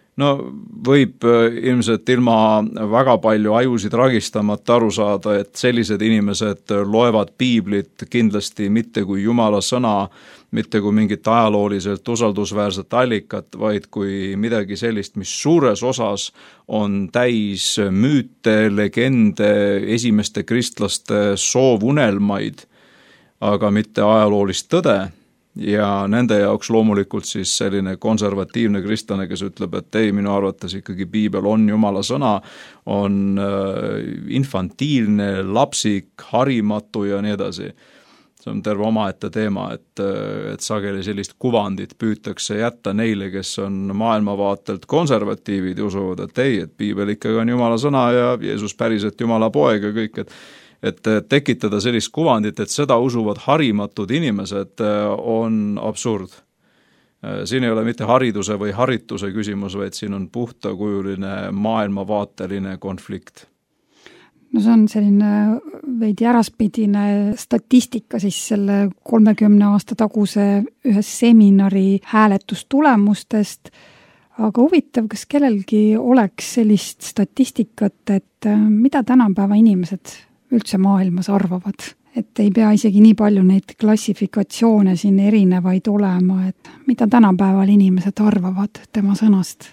no võib ilmselt ilma väga palju ajusid ragistamata aru saada, et sellised inimesed loevad piiblit kindlasti mitte kui Jumala sõna, mitte kui mingit ajalooliselt usaldusväärset allikat, vaid kui midagi sellist, mis suures osas on täis müüte, legende, esimeste kristlaste soovunelmaid, aga mitte ajaloolist tõde. Ja nende jaoks loomulikult siis selline konservatiivne kristlane, kes ütleb, et ei, minu arvates ikkagi piibel on Jumala sõna, on infantiilne, lapsik, harimatu ja nii edasi. See on terve omaette teema, et sageli sellist kuvandit püütakse jätta neile, kes on maailmavaatelt konservatiivid ja usuvad, et ei, et piibel ikkagi on Jumala sõna ja Jeesus päriselt Jumala poeg ja kõik, et tekitada sellist kuvandit, et seda usuvad harimatud inimesed, on absurd. Siin ei ole mitte hariduse või harituse küsimus, vaid siin on puhtakujuline maailmavaateline konflikt. No see on selline veidi äraspidine statistika siis selle 30 aasta taguse ühe seminari hääletustulemustest, aga huvitav, kas kellelgi oleks sellist statistikat, et mida tänapäeva inimesed üldse maailmas arvavad, et ei pea isegi nii palju neid klassifikatsioone siin erinevaid olema, et mida tänapäeval inimesed arvavad tema sõnast?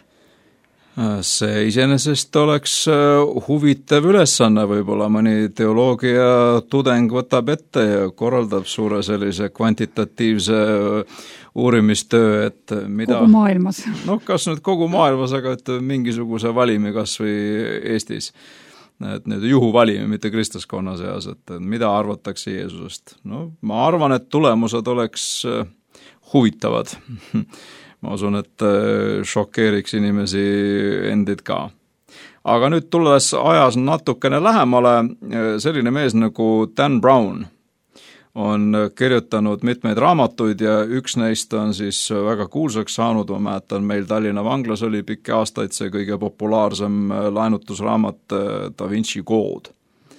See iseenesest oleks huvitav ülesanne, võib-olla mõni teoloogia tudeng võtab ette ja korraldab suure sellise kvantitatiivse uurimistöö, et mida... Kogu maailmas. No kas nüüd kogu maailmas, aga et mingisuguse valimi kas või Eestis. Et need juhuvalimi, mitte kristlaskonna seas, et mida arvatakse Jeesusest. No ma arvan, et tulemused oleks huvitavad. Ma usun, et šokeeriks inimesi endid ka. Aga nüüd tulles ajas natukene lähemale, selline mees nagu Dan Brown on kirjutanud mitmeid raamatuid ja üks neist on siis väga kuulsaks saanud, ma mäletan, meil Tallinna vanglas oli pikki aastaid see kõige populaarsem laenutusraamat Da Vinci Code.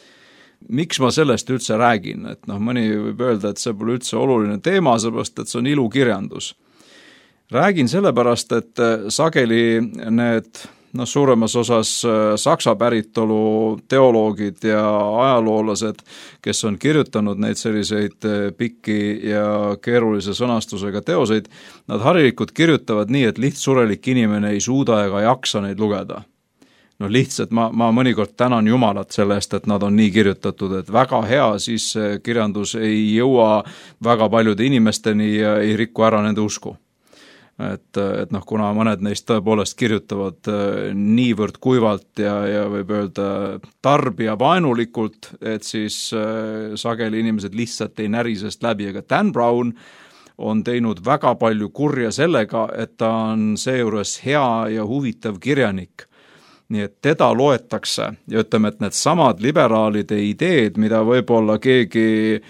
Miks ma sellest üldse räägin? Et mõni võib öelda, et see pole üldse oluline teema, seepärast, et see on ilukirjandus. Räägin sellepärast, et sageli need suuremas osas saksa päritolu teoloogid ja ajaloolased, kes on kirjutanud neid selliseid pikki ja keerulise sõnastusega teoseid, nad harilikult kirjutavad nii, et lihtsurelik inimene ei suuda ega jaksa neid lugeda. No lihtsalt ma mõnikord tänan Jumalat selle eest, et nad on nii kirjutatud, et väga hea, siis kirjandus ei jõua väga paljude inimesteni ja ei riku ära nende usku. Et kuna mõned neist tõepoolest kirjutavad niivõrd kuivalt ja võib öelda tarbija vaenulikult, et siis sageli inimesed lihtsalt ei närisest läbi, aga Dan Brown on teinud väga palju kurja sellega, et ta on seejuures hea ja huvitav kirjanik. Nii et teda loetakse ja ütleme, et need samad liberaalide ideed, mida võib-olla keegi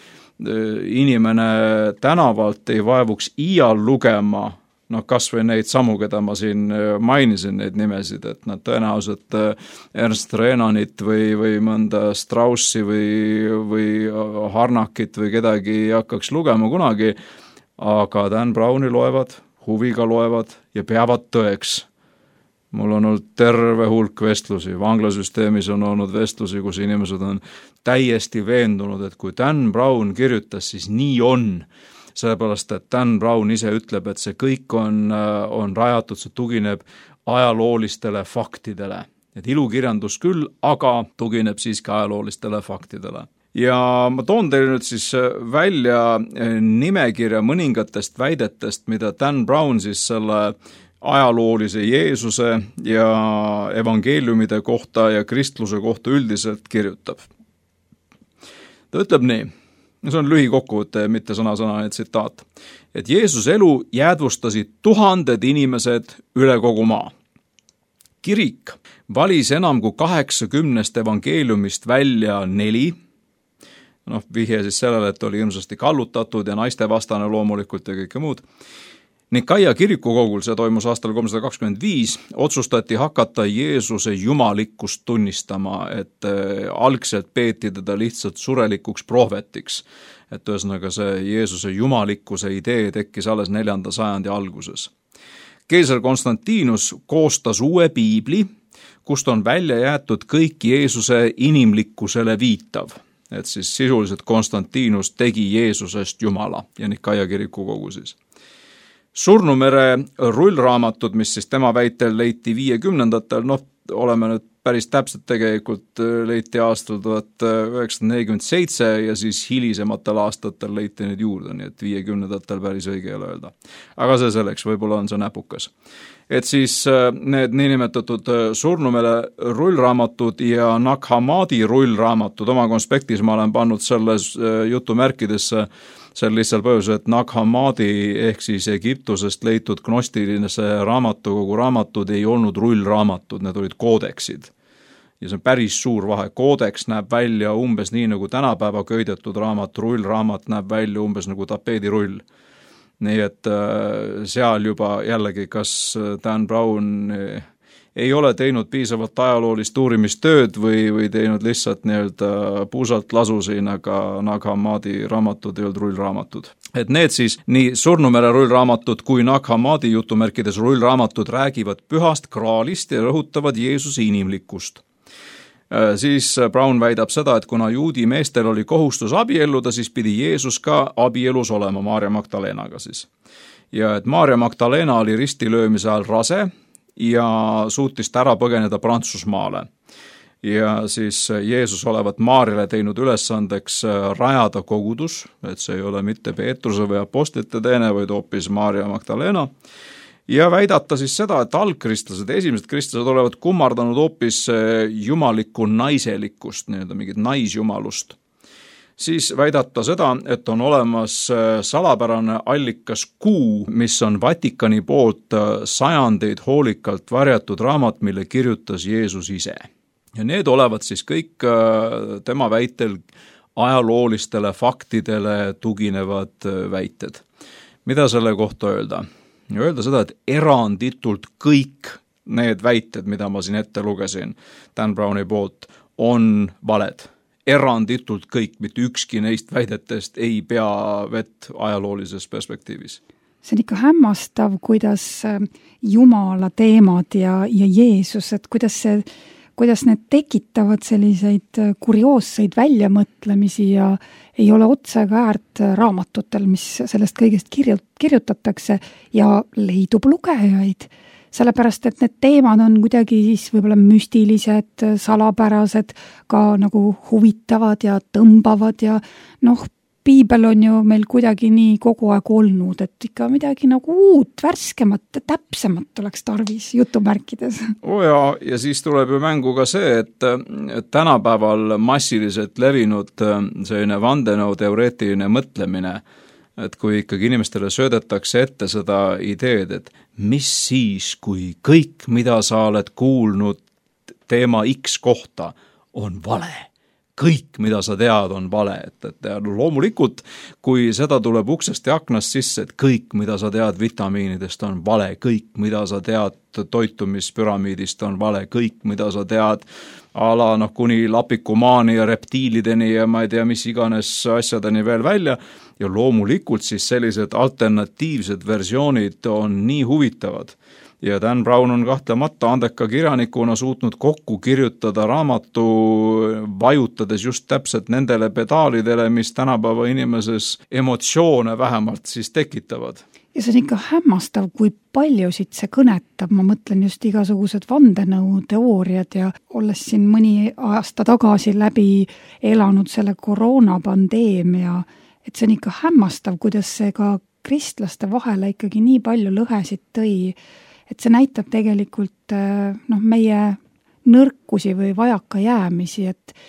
inimene tänavalt ei vaevuks iial lugema, kas või neid samu, keda ma siin mainisin, neid nimesid, et nad tõenäoliselt Ernst Renanit või mõnda Straussi või Harnakit või kedagi ei hakkaks lugema kunagi, aga Dan Browni loevad, huviga loevad ja peavad tõeks. Mul on olnud terve hulk vestlusi, vanglasüsteemis on olnud vestlusi, kus inimesed on täiesti veendunud, et kui Dan Brown kirjutas, siis nii on. Sellepärast, et Dan Brown ise ütleb, et see kõik on rajatud, see tugineb ajaloolistele faktidele. Et ilukirjandus küll, aga tugineb siiski ajaloolistele faktidele. Ja ma toon teile nüüd siis välja nimekirja mõningatest väidetest, mida Dan Brown siis selle ajaloolise Jeesuse ja evangeeliumide kohta ja kristluse kohta üldiselt kirjutab. Ta ütleb nii. See on lühikokkuvõte, mitte sõna-sõnaline tsitaat. Et Jeesuse elu jäädvustasid 1000 inimesed üle kogu maa. Kirik valis enam kui 80 evangeeliumist välja 4. Vihje siis sellele, et oli hirmsasti kallutatud ja naistevastane loomulikult ja kõike muud. Nikaia kirikukogul, see toimus aastal 325, otsustati hakata Jeesuse jumalikkust tunnistama, et algselt peeti teda lihtsalt surelikuks prohvetiks. Et ühesõnaga see Jeesuse jumalikkuse idee tekkis alles 4. sajandi alguses. keisar Konstantinus koostas uue piibli, kust on välja jäetud kõik Jeesuse inimlikkusele viitav. Et siis sisuliselt Konstantinus tegi Jeesusest Jumala ja Nikaia kirikukogu siis. Surnumere rullraamatud, mis siis tema väitel leiti 50-ndatel, oleme nüüd päris täpselt tegelikult leiti aastal 1947 ja siis hilisematel aastatel leiti neid juurde, nii et 50-ndatel päris õige ei ole öelda. Aga see selleks, võib-olla on see näpukas. Et siis need niinimetatud Surnumere rullraamatud ja Nag Hammadi rullraamatud, oma konspektis ma olen pannud selles jutumärkidesse seal lihtsalt põhjus, et Nag Hammadi ehk siis Egiptusest leitud gnostilise raamatukogu raamatud ei olnud rullraamatud, need olid koodeksid. Ja see on päris suur vahe. Koodeks näeb välja umbes nii nagu tänapäeva köidetud raamat, rullraamat näeb välja umbes nagu tapeedirull. Nii et seal juba jällegi, kas Dan Brown ei ole teinud piisavalt ajaloolist uurimistööd või teinud lihtsalt puusalt lasusin, aga Nag Hammadi raamatud ei olnud rullraamatud. Et need siis, nii Surnumere rullraamatud kui Nag Hammadi jutumärkides rullraamatud räägivad pühast kraalist ja rõhutavad Jeesuse inimlikkust. Siis Brown väidab seda, et kuna juudi meestel oli kohustus abielluda, siis pidi Jeesus ka abielus olema Maarja Magdalenaga siis. Ja et Maarja Magdalena oli ristilöömise ajal rase ja suutis ta ära põgeneda Prantsusmaale. Ja siis Jeesus olevat Maarjale teinud ülesandeks rajada kogudus, et see ei ole mitte Peetruse või apostlite teene, vaid hoopis Maarja Magdalena. Ja väidata siis seda, et algkristlased, esimesed kristlased olevat kummardanud hoopis jumalikku naiselikkust, mingit naisjumalust. Siis väidata seda, et on olemas salapärane allikas Kuu, mis on Vatikani poolt sajandeid hoolikalt varjatud raamat, mille kirjutas Jeesus ise. Ja need olevat siis kõik tema väitel ajaloolistele faktidele tuginevad väited. Mida selle kohta öelda? Ja öelda seda, et eranditult kõik need väited, mida ma siin ette lugesin Dan Browni poolt, on valed. Eranditult kõik, mitte ükski neist väidetest ei pea vett ajaloolises perspektiivis. See on ikka hämmastav, kuidas Jumala teemad ja Jeesus, et kuidas need tekitavad selliseid kurioosseid väljamõtlemisi ja ei ole otse ka äärt raamatutel, mis sellest kõigest kirjutatakse ja leidub lugejaid. Sellepärast, et need teemad on kuidagi siis võib-olla müstilised, salapärased, ka nagu huvitavad ja tõmbavad ja piibel on ju meil kuidagi nii kogu aeg olnud, et ikka midagi nagu uut, värskemat, täpsemat oleks tarvis jutumärkides. Ja siis tuleb ju mängu ka see, et tänapäeval massiliselt levinud selline vandenõu teoreetiline mõtlemine, et kui ikkagi inimestele söödetakse ette seda ideed, et mis siis, kui kõik, mida sa oled kuulnud teema X kohta, on vale. Kõik, mida sa tead, on vale. Et loomulikult, kui seda tuleb uksest ja aknast sisse, et kõik, mida sa tead vitamiinidest, on vale. Kõik, mida sa tead toitumispüramiidist, on vale. Kõik, mida sa tead kuni lapikumaani ja reptiilideni ja ma ei tea, mis iganes asjadeni veel välja. Ja loomulikult siis sellised alternatiivsed versioonid on nii huvitavad. Ja Dan Brown on kahtlemata andeka kirjanikuna suutnud kokku kirjutada raamatu, vajutades just täpselt nendele pedaalidele, mis tänapäeva inimeses emotsioone vähemalt siis tekitavad. Ja see on ikka hämmastav, kui paljusid see kõnetab. Ma mõtlen just igasugused vandenõu teooriad ja olles siin mõni aasta tagasi läbi elanud selle koroonapandeemia, et see on ikka hämmastav, kuidas see ka kristlaste vahele ikkagi nii palju lõhesid tõi. Et see näitab tegelikult meie nõrkusi või vajaka jäämisi,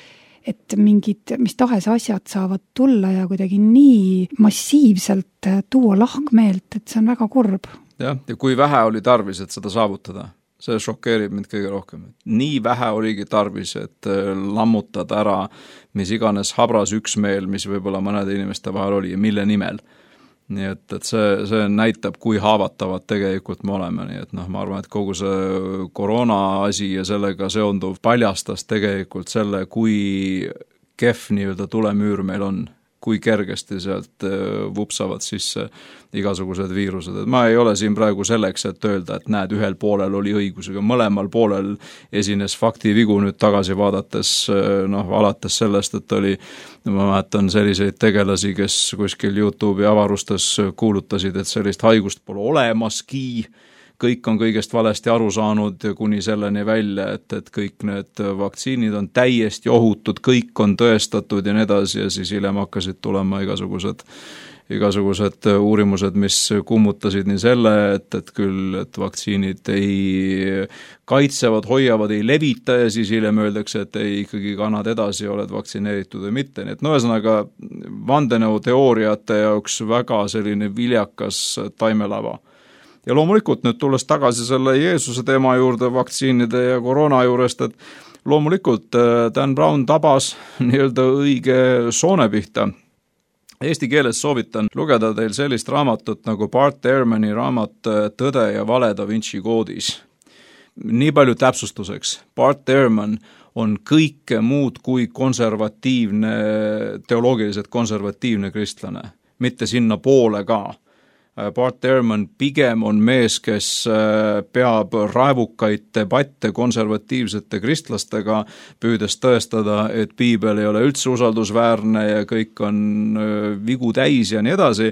et mingid, mis tahes asjad saavad tulla ja kuidagi nii massiivselt tuua lahkmeelt, et see on väga kurb. Ja kui vähe oli tarvis, et seda saavutada, see šokeerib mind kõige rohkem. Nii vähe oligi tarvis, et lammutada ära mis iganes habras üksmeel, mis võib-olla mõnede inimeste vahel oli ja mille nimel. Nii et see näitab, kui haavatavad tegelikult me oleme. Nii et ma arvan, et kogu see koroona asi ja sellega seonduv paljastas tegelikult selle, kui kehv tulemüür meil on. kui kergesti sealt vupsavad sisse igasugused viirused. Et ma ei ole siin praegu selleks, et öelda, et näed, ühel poolel oli õigusega, mõlemal poolel esines faktivigu nüüd tagasi vaadates, alates sellest, et oli, ma mäletan selliseid tegelasi, kes kuskil YouTube'i avarustes kuulutasid, et sellist haigust pole olemaski, kõik on kõigest valesti aru saanud kuni selleni välja, et kõik need vaktsiinid on täiesti ohutud, kõik on tõestatud ja nii edasi, ja siis hiljem hakkasid tulema igasugused uurimused, mis kummutasid nii selle, et küll, et vaktsiinid ei kaitsevad, hoiavad, ei levita ja siis hiljem öeldakse, et ei, ikkagi kannad edasi, oled vaktsineeritud või mitte. Nii et ühesõnaga vandenõuteooriate jaoks väga selline viljakas taimelava. Ja loomulikult nüüd tulles tagasi selle Jeesuse teema juurde vaktsiinide ja koroona juurest, et loomulikult Dan Brown tabas nii-öelda õige soone pihta. Eesti keeles soovitan lugeda teil sellist raamatut nagu Bart Ehrmani raamat Tõde ja vale Da Vinci koodis. Nii palju täpsustuseks. Bart Ehrman on kõike muud kui konservatiivne, teoloogiliselt konservatiivne kristlane, mitte sinna poole ka. Bart Ehrman pigem on mees, kes peab raevukaid debatte konservatiivsete kristlastega, püüdes tõestada, et piibel ei ole üldse usaldusväärne ja kõik on vigu täis ja nii edasi,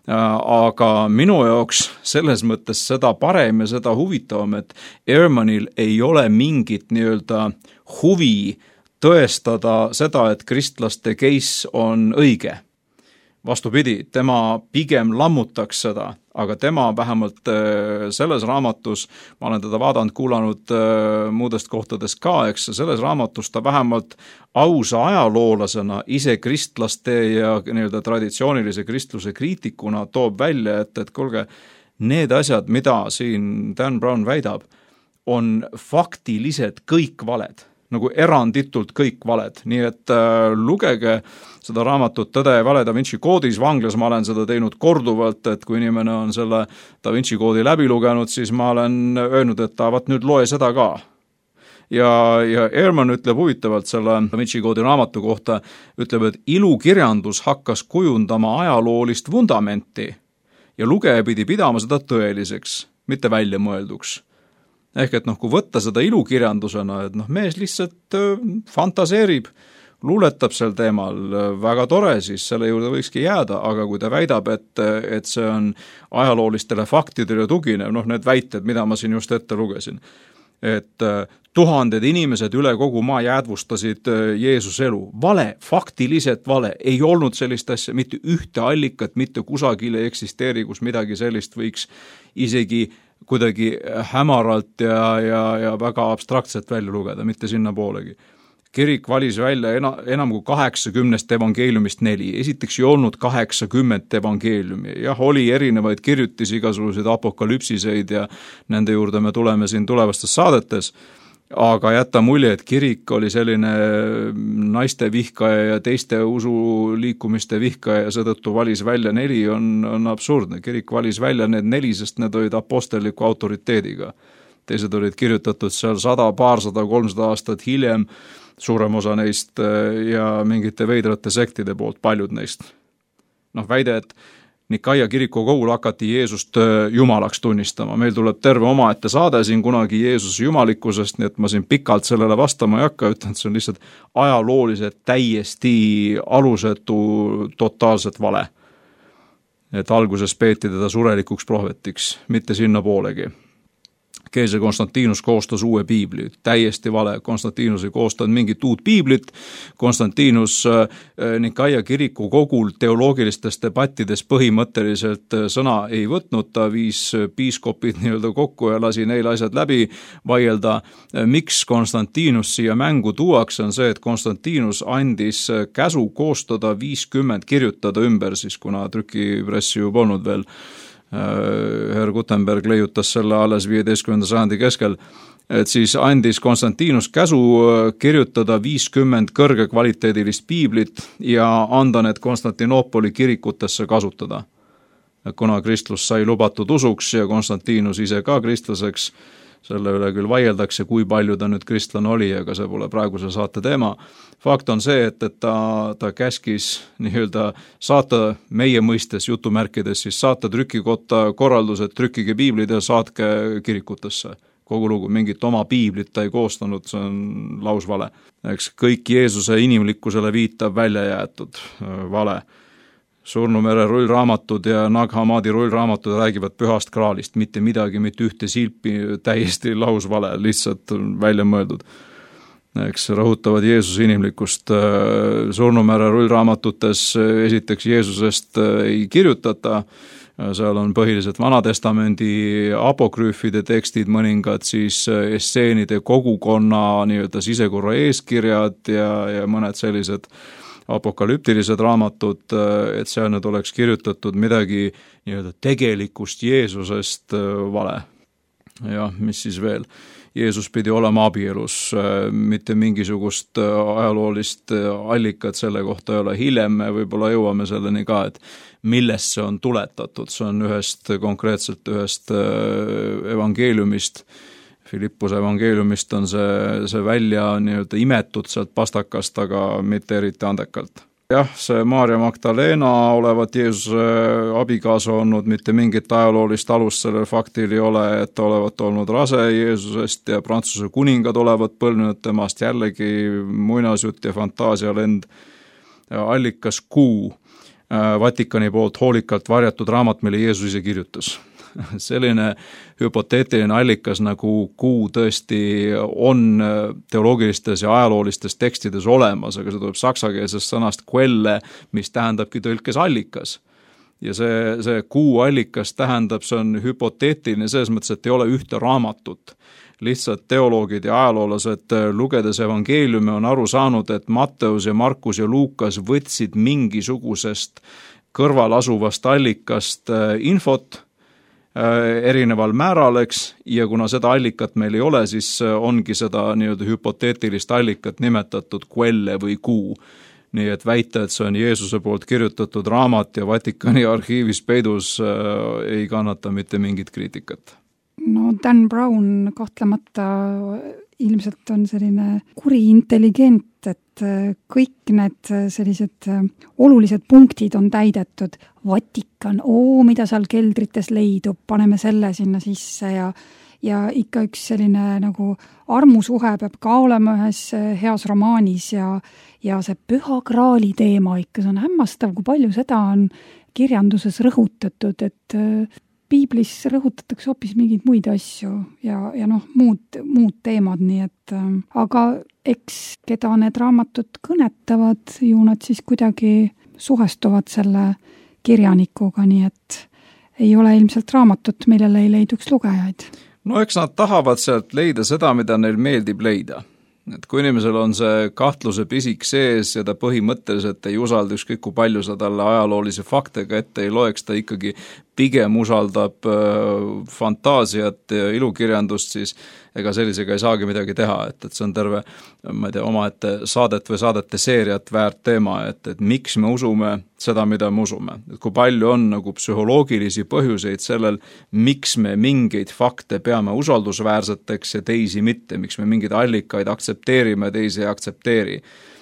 aga minu jaoks selles mõttes seda parem ja seda huvitavam, et Ehrmanil ei ole mingit nii-öelda huvi tõestada seda, et kristlaste case on õige. Vastupidi, tema pigem lammutaks seda, aga tema vähemalt selles raamatus, ma olen teda vaadanud, kuulanud muudest kohtadest ka, eks selles raamatus ta vähemalt ausa ajaloolasena ise kristlaste ja nii-öelda traditsioonilise kristluse kriitikuna toob välja, et kuulge, need asjad, mida siin Dan Brown väidab, on faktiliselt kõik valed. Nagu eranditult kõik valed, nii et lugege seda raamatut Tõde ja vale Da Vinci koodis, vanglas ma olen seda teinud korduvalt, et kui inimene on selle Da Vinci koodi läbi lugenud, siis ma olen öelnud, et vaat nüüd loe seda ka. Ja Ehrman ütleb huvitavalt selle Da Vinci koodi raamatu kohta, ütleb, et ilukirjandus hakkas kujundama ajaloolist vundamenti ja lugeja pidi pidama seda tõeliseks, mitte väljamõelduks. Ehk et kui võtta seda ilukirjandusena, et mees lihtsalt fantaseerib, luuletab sel teemal, väga tore, siis selle juurde võikski jääda, aga kui ta väidab, et see on ajaloolistele faktidele tuginev, need väited, mida ma siin just ette lugesin, et tuhanded inimesed üle kogu maa jäädvustasid Jeesuse elu. Vale, faktiliselt vale, ei olnud sellist asja, mitte ühte allikat, mitte kusagil ei eksisteeri, kus midagi sellist võiks isegi kuidagi hämaralt ja väga abstraktselt välja lugeda, mitte sinna poolegi. Kirik valis välja enam kui 80 evangeeliumist 4. Esiteks ei olnud 80 evangeeliumi. Jah, oli erinevaid kirjutisi, igasuguseid apokalüpsiseid ja nende juurde me tuleme siin tulevastes saadetes, aga jätta mulje, et kirik oli selline naiste vihkaja ja teiste usuliikumiste vihkaja ja seetõttu valis välja 4 on absurdne. Kirik valis välja need 4, sest need olid apostelliku autoriteediga. Teised olid kirjutatud seal 100, 200, 300 aastat hiljem, suurem osa neist ja mingite veidrate sektide poolt, paljud neist. Väide, et Nikaia kiriku kogul hakati Jeesust jumalaks tunnistama. Meil tuleb terve omaette saade siin kunagi Jeesuse jumalikkusest, nii et ma siin pikalt sellele vastama ei hakka, ütlen, et see on lihtsalt ajalooliselt täiesti alusetu totaalset vale. Et alguses peeti teda surelikuks prohvetiks, mitte sinna poolegi. Keese Konstantinus koostas uue piibli, täiesti vale, Konstantinus ei koostanud mingit uut piiblit, Konstantinus Nikaia kiriku kogul teoloogilistes debattides põhimõtteliselt sõna ei võtnud, ta viis piiskopid nii-öelda kokku ja lasi neil asjad läbi vaielda. Miks Konstantinus siia mängu tuuakse, on see, et Konstantinus andis käsu koostada 50, kirjutada ümber, siis kuna trükipressi ju polnud veel, Herr Gutenberg leiutas selle alles 15. sajandi keskel, et siis andis Konstantinus käsu kirjutada 50 kõrgekvaliteedilist piiblit ja anda need Konstantinoopoli kirikutesse kasutada. Kuna kristlus sai lubatud usuks ja Konstantinus ise ka kristlaseks, selle üle küll vaieldakse, kui palju ta nüüd kristlane oli, aga see pole praeguse saate teema. Fakt on see, et ta käskis nii-öelda saata meie mõistes jutumärkides, siis saata trükikotta korraldused, trükkige piiblid ja saatke kirikutesse. Kogu lugu, mingit oma piiblit ta ei koostanud, see on lausvale. Eks kõik Jeesuse inimlikkusele viitab välja jäetud vale. Surnumere rullraamatud ja Nag Hammadi rullraamatud räägivad pühast kraalist, mitte midagi, mitte ühte silpi, täiesti lausvale, lihtsalt välja mõeldud. Eks rõhutavad Jeesuse inimlikkust. Surnumere rullraamatutes esiteks Jeesusest ei kirjutata, seal on põhiliselt Vanatestamendi apokrüüfide tekstid, mõningad siis esseenide kogukonna nii-öelda sisekorra eeskirjad ja mõned sellised apokalüptilised raamatud, et seal nüüd oleks kirjutatud midagi nii-öelda tegelikust Jeesusest vale. Ja mis siis veel? Jeesus pidi olema abielus, mitte mingisugust ajaloolist allikat selle kohta ei ole. Hiljem me võib-olla jõuame selleni ka, et millest see on tuletatud. See on konkreetselt ühest evangeeliumist, Filippuse evangeeliumist on see välja nii-öelda imetud sealt pastakast, aga mitte eriti andekalt. Jah, see Maarja Magdalena olevat Jeesuse abikaasa olnud, mitte mingit ajaloolist alust sellel faktil ei ole, et ta olevat olnud rase Jeesusest ja Prantsuse kuningad olevat põlvnenud temast, jällegi muinasjutt ja fantaasialend. Allikas Kuu, Vatikani poolt hoolikalt varjatud raamat, mille Jeesus ise kirjutas. Selline hüpoteetiline allikas nagu Kuu tõesti on teoloogilistes ja ajaloolistes tekstides olemas, aga see tuleb saksakeelsest sõnast quelle, mis tähendabki tõlkes allikas. Ja see Kuu allikas tähendab, see on hüpoteetiline selles mõttes, et ei ole ühte raamatut. Lihtsalt teoloogid ja ajaloolased lugedes evangeeliumi on aru saanud, et Matteus ja Markus ja Luukas võtsid mingisugusest kõrval asuvast allikast infot erineval määral, eks, ja kuna seda allikat meil ei ole, siis ongi seda nii-öelda hüpoteetilist allikat nimetatud quelle või Kuu. Nii et väita, et see on Jeesuse poolt kirjutatud raamat ja Vatikani arhiivis peidus ei kannata mitte mingit kriitikat. No Dan Brown kahtlemata ilmselt on selline kuri intelligent, et kõik need sellised olulised punktid on täidetud. Vatikan, mida seal keldrites leidub, paneme selle sinna sisse ja ikka üks selline nagu armusuhe peab ka olema ühes heas romaanis ja see püha graali teema ikka, see on hämmastav, kui palju seda on kirjanduses rõhutatud, et piiblis rõhutatakse hoopis mingeid muid asju ja muud teemad, nii et aga eks keda need raamatud kõnetavad, ju nad siis kuidagi suhestuvad selle kirjanikuga, nii et ei ole ilmselt raamatut, millele ei leiduks lugejaid. No eks nad tahavad sealt leida seda, mida neil meeldib leida. Et kui inimesel on see kahtluse pisik sees ja ta põhimõtteliselt ei usalda ükskõik kui palju sa talle ajaloolise faktega ette ei loeks, ta ikkagi pigem usaldab fantaasiat ja ilukirjandust, siis ega sellisega ei saagi midagi teha, et see on terve, ma ei tea, omaette saadet või saadete seeriat väärt teema, et miks me usume seda, mida me usume. Et kui palju on nagu psühholoogilisi põhjuseid sellel, miks me mingeid fakte peame usaldusväärseteks ja teisi mitte, miks me mingeid allikaid aktsepteerime, teisi ei aktsepteeri.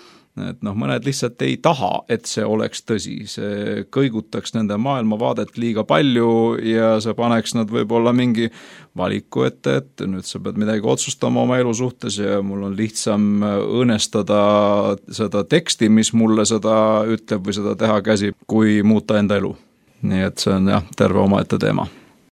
Et mõned lihtsalt ei taha, et see oleks tõsi, see kõigutaks nende maailmavaadet liiga palju ja see paneks nad võib-olla mingi valiku ette, et nüüd sa pead midagi otsustama oma elu suhtes ja mul on lihtsam õõnestada seda teksti, mis mulle seda ütleb või seda teha käsib, kui muuta enda elu. Nii et see on terve omaette teema.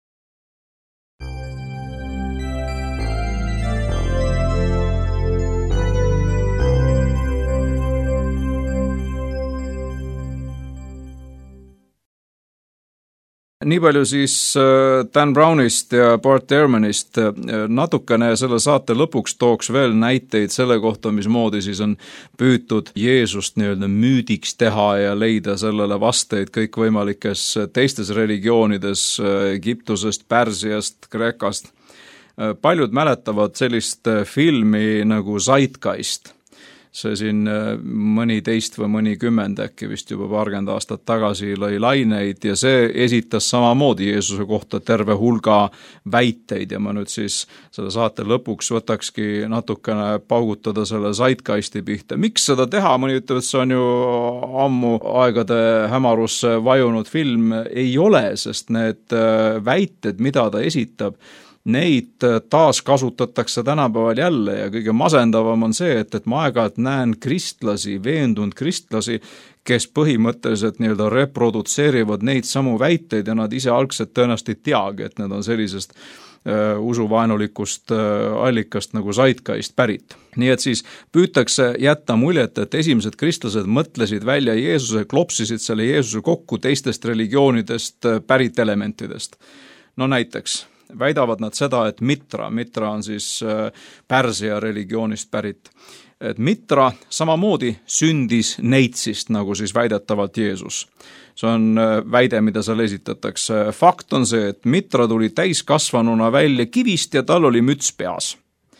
Nii palju siis Dan Brownist ja Bart Ehrmanist. Natukene selle saate lõpuks tooks veel näiteid selle kohta, mismoodi siis on püütud Jeesust nii-öelda müüdiks teha ja leida sellele vasteid kõikvõimalikes teistes religioonides, Egiptusest, Pärsiast, Kreekast. Paljud mäletavad sellist filmi nagu Zeitgeist. see siin mõniteist või mõnikümmend äkki vist juba paarkümmend aastat tagasi lõi laineid ja see esitas samamoodi Jeesuse kohta terve hulga väiteid ja ma nüüd siis selle saate lõpuks võtakski natukene paugutada selle zeitgeisti pihta. Miks seda teha? Mõni ütleb, et see on ju ammu aegade hämarusse vajunud film. Ei ole, sest need väited, mida ta esitab, neid taas kasutatakse tänapäeval jälle ja kõige masendavam on see, et ma aeg-ajalt näen kristlasi, veendunud kristlasi, kes põhimõtteliselt nii-öelda reprodutseerivad neid samu väiteid ja nad ise algselt tõenäoliselt ei teagi, et need on sellisest usuvaenulikust allikast nagu zeitgeist pärit. Nii et siis püütakse jätta muljet, et esimesed kristlased mõtlesid välja Jeesuse, klopsisid selle Jeesuse kokku teistest religioonidest pärit elementidest. No näiteks väidavad nad seda, et Mitra on siis Pärsia religioonist pärit. Et Mitra samamoodi sündis neitsist, nagu siis väidetavalt Jeesus. See on väide, mida seal esitatakse. Fakt on see, et Mitra tuli täiskasvanuna välja kivist ja tal oli müts peas.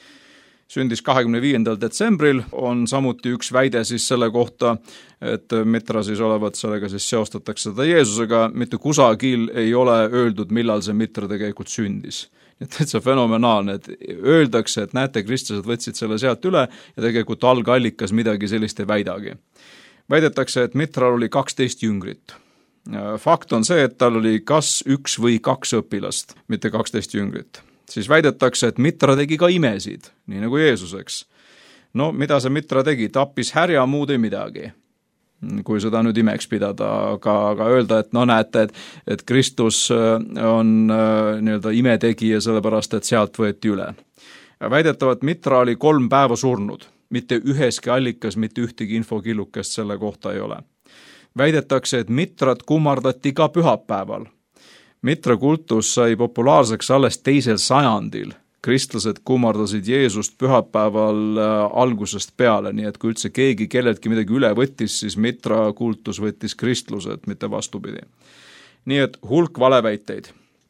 Sündis 25. detsembril, on samuti üks väide siis selle kohta, et Mitra siis olevat sellega siis seostatakse seda Jeesusega, mitte kusagil ei ole öeldud, millal see Mitra tegelikult sündis. Et see fenomenaalne, et öeldakse, et näete, kristlased võtsid selle sealt üle ja tegelikult algallikas midagi sellist ei väidagi. Väidetakse, et Mitral oli 12 jüngrit. Fakt on see, et tal oli kas 1 või 2 õpilast, mitte 12 jüngrit. Siis väidetakse, et Mitra tegi ka imesid, nii nagu Jeesuseks. No mida see Mitra tegi? Tappis härja, muud ei midagi, kui seda nüüd imeks pidada, aga öelda, et no näete, et Kristus on nii-öelda imetegija sellepärast, et sealt võeti üle. Väidetavalt Mitra oli 3 päeva surnud, mitte üheski allikas, mitte ühtegi infokillukest selle kohta ei ole. Väidetakse, et Mitrat kummardati ka pühapäeval. Mitra kultus sai populaarseks alles 2. sajandil. Kristlased kummardasid Jeesust pühapäeval algusest peale, nii et kui üldse keegi kelleltki midagi üle võttis, siis Mitra kultus võttis kristlused, mitte vastupidi. Nii et hulk valeväiteid.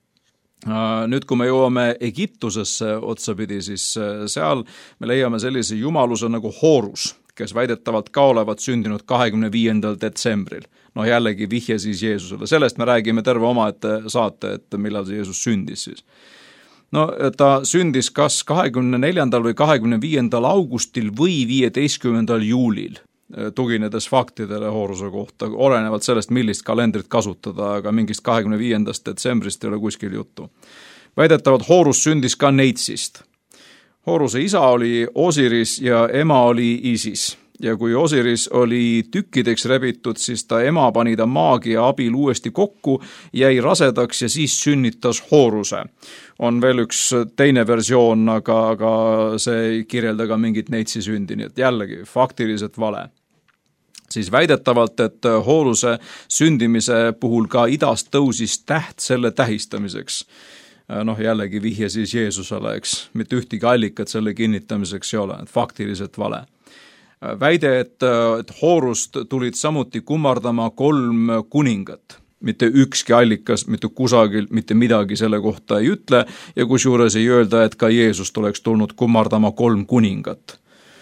Nüüd, kui me jõuame Egiptusesse otsapidi, siis seal me leiame sellise jumaluse nagu Horus, kes väidetavalt ka olevat sündinud 25. detsembril. No jällegi vihje siis Jeesusele. Sellest me räägime terve omaette saate, et millal see Jeesus sündis siis. No ta sündis kas 24. või 25. augustil või 15. juulil, tuginedes faktidele Horuse kohta, olenevalt sellest, millist kalendrit kasutada, aga mingist 25. detsembrist ei ole kuskil juttu. Väidetavalt Horus sündis ka neitsist. Horuse isa oli Osiris ja ema oli Isis. Ja kui Osiris oli tükkideks rebitud, siis ta ema pani ta maagia abil uuesti kokku, jäi rasedaks ja siis sünnitas Horuse. On veel üks teine versioon, aga see ei kirjelda ka mingit neitsi sündi, nii et jällegi faktiliselt vale. Siis väidetavalt, et Horuse sündimise puhul ka idast tõusis täht selle tähistamiseks. Noh, jällegi vihje siis Jeesusele, eks, mitte ühtegi allikat selle kinnitamiseks ei ole, faktiliselt vale. Väide, et Horust tulid samuti kummardama 3 kuningat, mitte ükski allikas, mitte kusagil, mitte midagi selle kohta ei ütle ja kusjuures ei öelda, et ka Jeesust oleks tulnud kummardama 3 kuningat.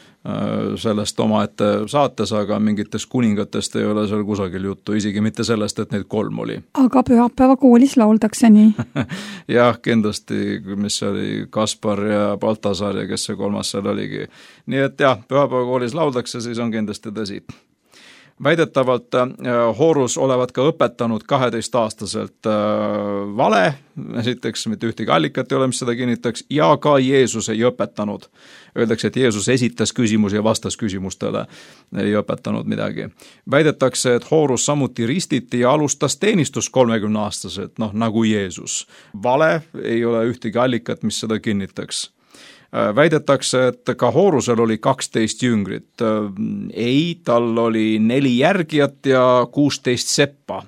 Sellest omaette saates, aga mingitest kuningatest ei ole seal kusagil juttu, isegi mitte sellest, et neid 3 oli. Aga pühapäeva koolis lauldakse nii? Jah, kindlasti, mis oli Kaspar ja Baltasar ja kes see 3. seal oligi. Nii et jah, pühapäeva koolis lauldakse, siis on kindlasti tõsi. Väidetavalt Horus olevat ka õpetanud 12-aastaselt vale, esiteks mitte ühtegi allikat ei ole, mis seda kinnitaks, ja ka Jeesus ei õpetanud. Öeldakse, et Jeesus esitas küsimusi ja vastas küsimustele, ei õpetanud midagi. Väidetakse, et Horus samuti ristiti ja alustas teenistus 30-aastaselt, nagu Jeesus. Vale, ei ole ühtegi allikat, mis seda kinnitaks. Väidetakse, et ka Horusel oli 12 jüngrit. Ei, tal oli 4 järgijat ja 16 seppa.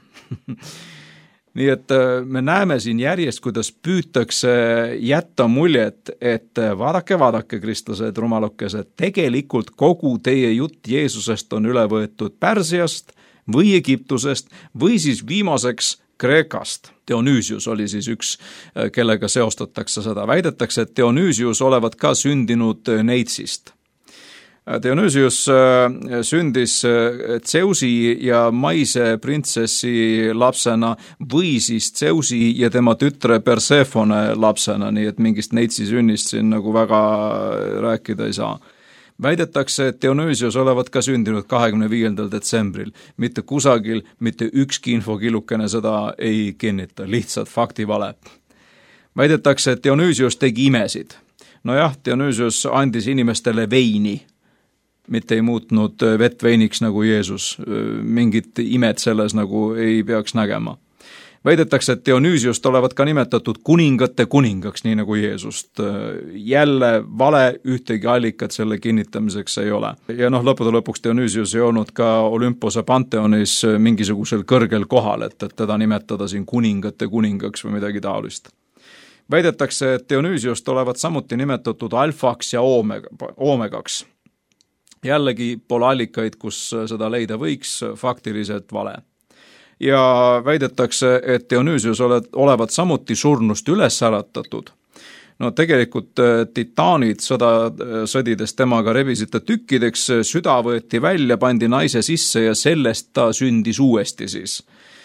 Nii et me näeme siin järjest, kuidas püütakse jätta muljet, et vaadake, kristlased, rumalukesed, tegelikult kogu teie jutt Jeesusest on üle võetud Pärsiast või Egiptusest või siis viimaseks Kreekast. Dionüüsius oli siis üks, kellega seostatakse seda. Väidetakse, et Dionüüsius olevat ka sündinud neitsist. Dionysius sündis Zeusi ja Maise printsessi lapsena või siis Zeusi ja tema tütre Persephone lapsena, nii et mingist neitsi sünnist siin nagu väga rääkida ei saa. Väidetakse, et Dionysius olevat ka sündinud 25. detsembril. Mitte kusagil, mitte ükski infokilukene seda ei kinnita, lihtsalt faktivale. Väidetakse, et Dionysius tegi imesid. Nojah, Dionysius andis inimestele veini, mitte ei muutnud vett veiniks nagu Jeesus. Mingit imet selles nagu ei peaks nägema. Väidetakse, et Dionysiust olevat ka nimetatud kuningate kuningaks, nii nagu Jeesust. Jälle vale, ühtegi allikat selle kinnitamiseks ei ole. Ja lõppude lõpuks Dionysius ei olnud ka Olümpose panteonis mingisugusel kõrgel kohal, et teda nimetada siin kuningate kuningaks või midagi taolist. Väidetakse, et Dionysiust olevat samuti nimetatud alfaks ja oomegaks. Jällegi pole allikaid, kus seda leida võiks, faktiliselt vale. Ja väidetakse, et Dionysius olevat samuti surnust üles äratatud. Tegelikult titaanid sõdides temaga rebisid ta tükkideks, süda võeti välja, pandi naise sisse ja sellest ta sündis uuesti siis.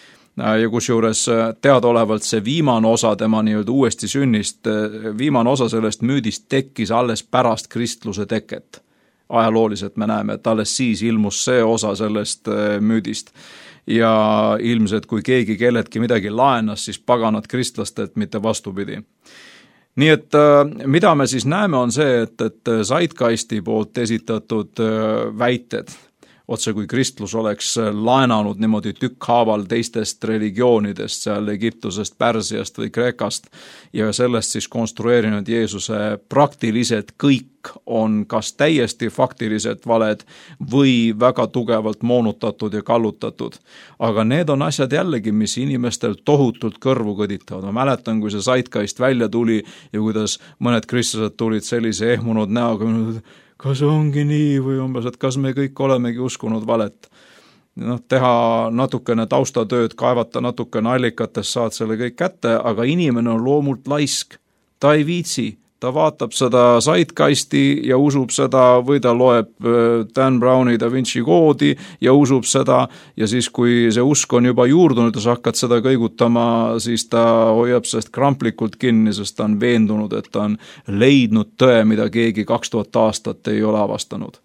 Ja kusjuures teadaolevalt see viimane osa tema nii-öelda uuesti sünnist, viimane osa sellest müüdist tekkis alles pärast kristluse teket. Ajalooliselt me näeme, et alles siis ilmus see osa sellest müüdist. Ja ilmselt, kui keegi kelletki midagi laenas, siis paganad kristlastelt, mitte vastupidi. Nii et mida me siis näeme on see, et Zeitgeisti poolt esitatud väited, otse kui kristlus oleks laenanud niimoodi tükkhaaval teistest religioonidest, seal Egiptusest, Pärsiast või Kreekast ja sellest siis konstrueerinud Jeesuse praktiliselt kõik on kas täiesti faktiliselt valed või väga tugevalt moonutatud ja kallutatud. Aga need on asjad jällegi, mis inimestel tohutult kõrvu kõditavad. Ma mäletan, kui see Zeitgeist välja tuli ja kuidas mõned kristlased tulid sellise ehmunud näoga, kas ongi nii või umbes, et kas me kõik olemegi uskunud valet. Teha natukene taustatööd, kaevata natukene allikatest, saad selle kõik kätte, aga inimene on loomult laisk. Ta ei viitsi, ta vaatab seda Zeitgeisti ja usub seda või ta loeb Dan Browni Da Vinci koodi ja usub seda ja siis, kui see usk on juba juurdunud ja sa hakkad seda kõigutama, siis ta hoiab sellest kramplikult kinni, sest ta on veendunud, et ta on leidnud tõe, mida keegi 2000 aastat ei ole avastanud.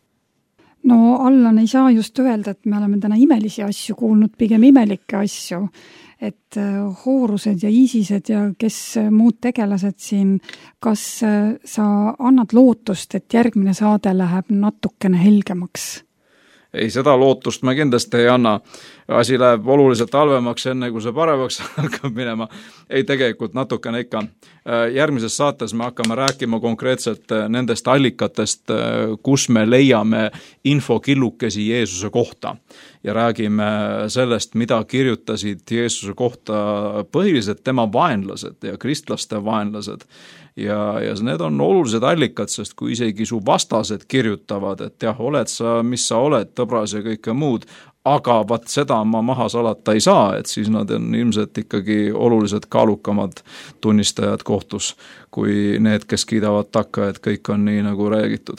Allan ei saa just öelda, et me oleme täna imelisi asju kuulnud, pigem imelikke asju. Et Hoorused ja Iisised ja kes muud tegelased siin, kas sa annad lootust, et järgmine saade läheb natukene helgemaks? Ei, seda lootust me kindlasti ei anna. Asi läheb oluliselt halvemaks enne, kui see paremaks hakkab minema. Ei, tegelikult natukene ikka. Järgmises saates me hakkame rääkima konkreetselt nendest allikatest, kus me leiame infokillukesi Jeesuse kohta. Ja räägime sellest, mida kirjutasid Jeesuse kohta põhiliselt tema vaenlased ja kristlaste vaenlased. Ja need on olulised allikad, sest kui isegi su vastased kirjutavad, et jah, oled sa, mis sa oled, tõbras ja kõike muud, aga vaat seda ma maha salata ei saa, et siis nad on ilmselt ikkagi oluliselt kaalukamad tunnistajad kohtus, kui need, kes kiidavad takka, et kõik on nii, nagu räägitud.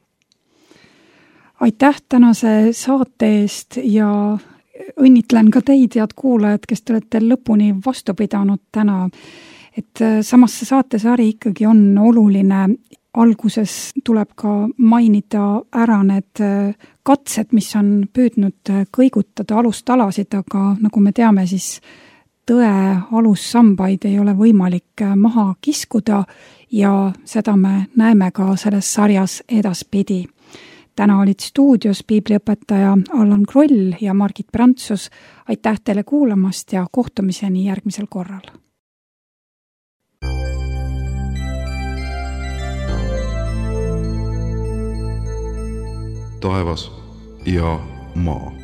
Aitäh tänase saate eest ja õnnitlen ka teid, head kuulajad, kes te olete lõpuni vastu pidanud täna. Et samas see saatesari ikkagi on oluline. Alguses tuleb ka mainida ära need katsed, mis on püüdnud kõigutada alustalasid, aga nagu me teame, siis tõe alussambaid ei ole võimalik maha kiskuda ja seda me näeme ka selles sarjas edaspidi. Täna olid stuudios piibliõpetaja Allan Kroll ja Margit Prantsus. Aitäh teile kuulamast ja kohtumiseni järgmisel korral. Taevas ja maa.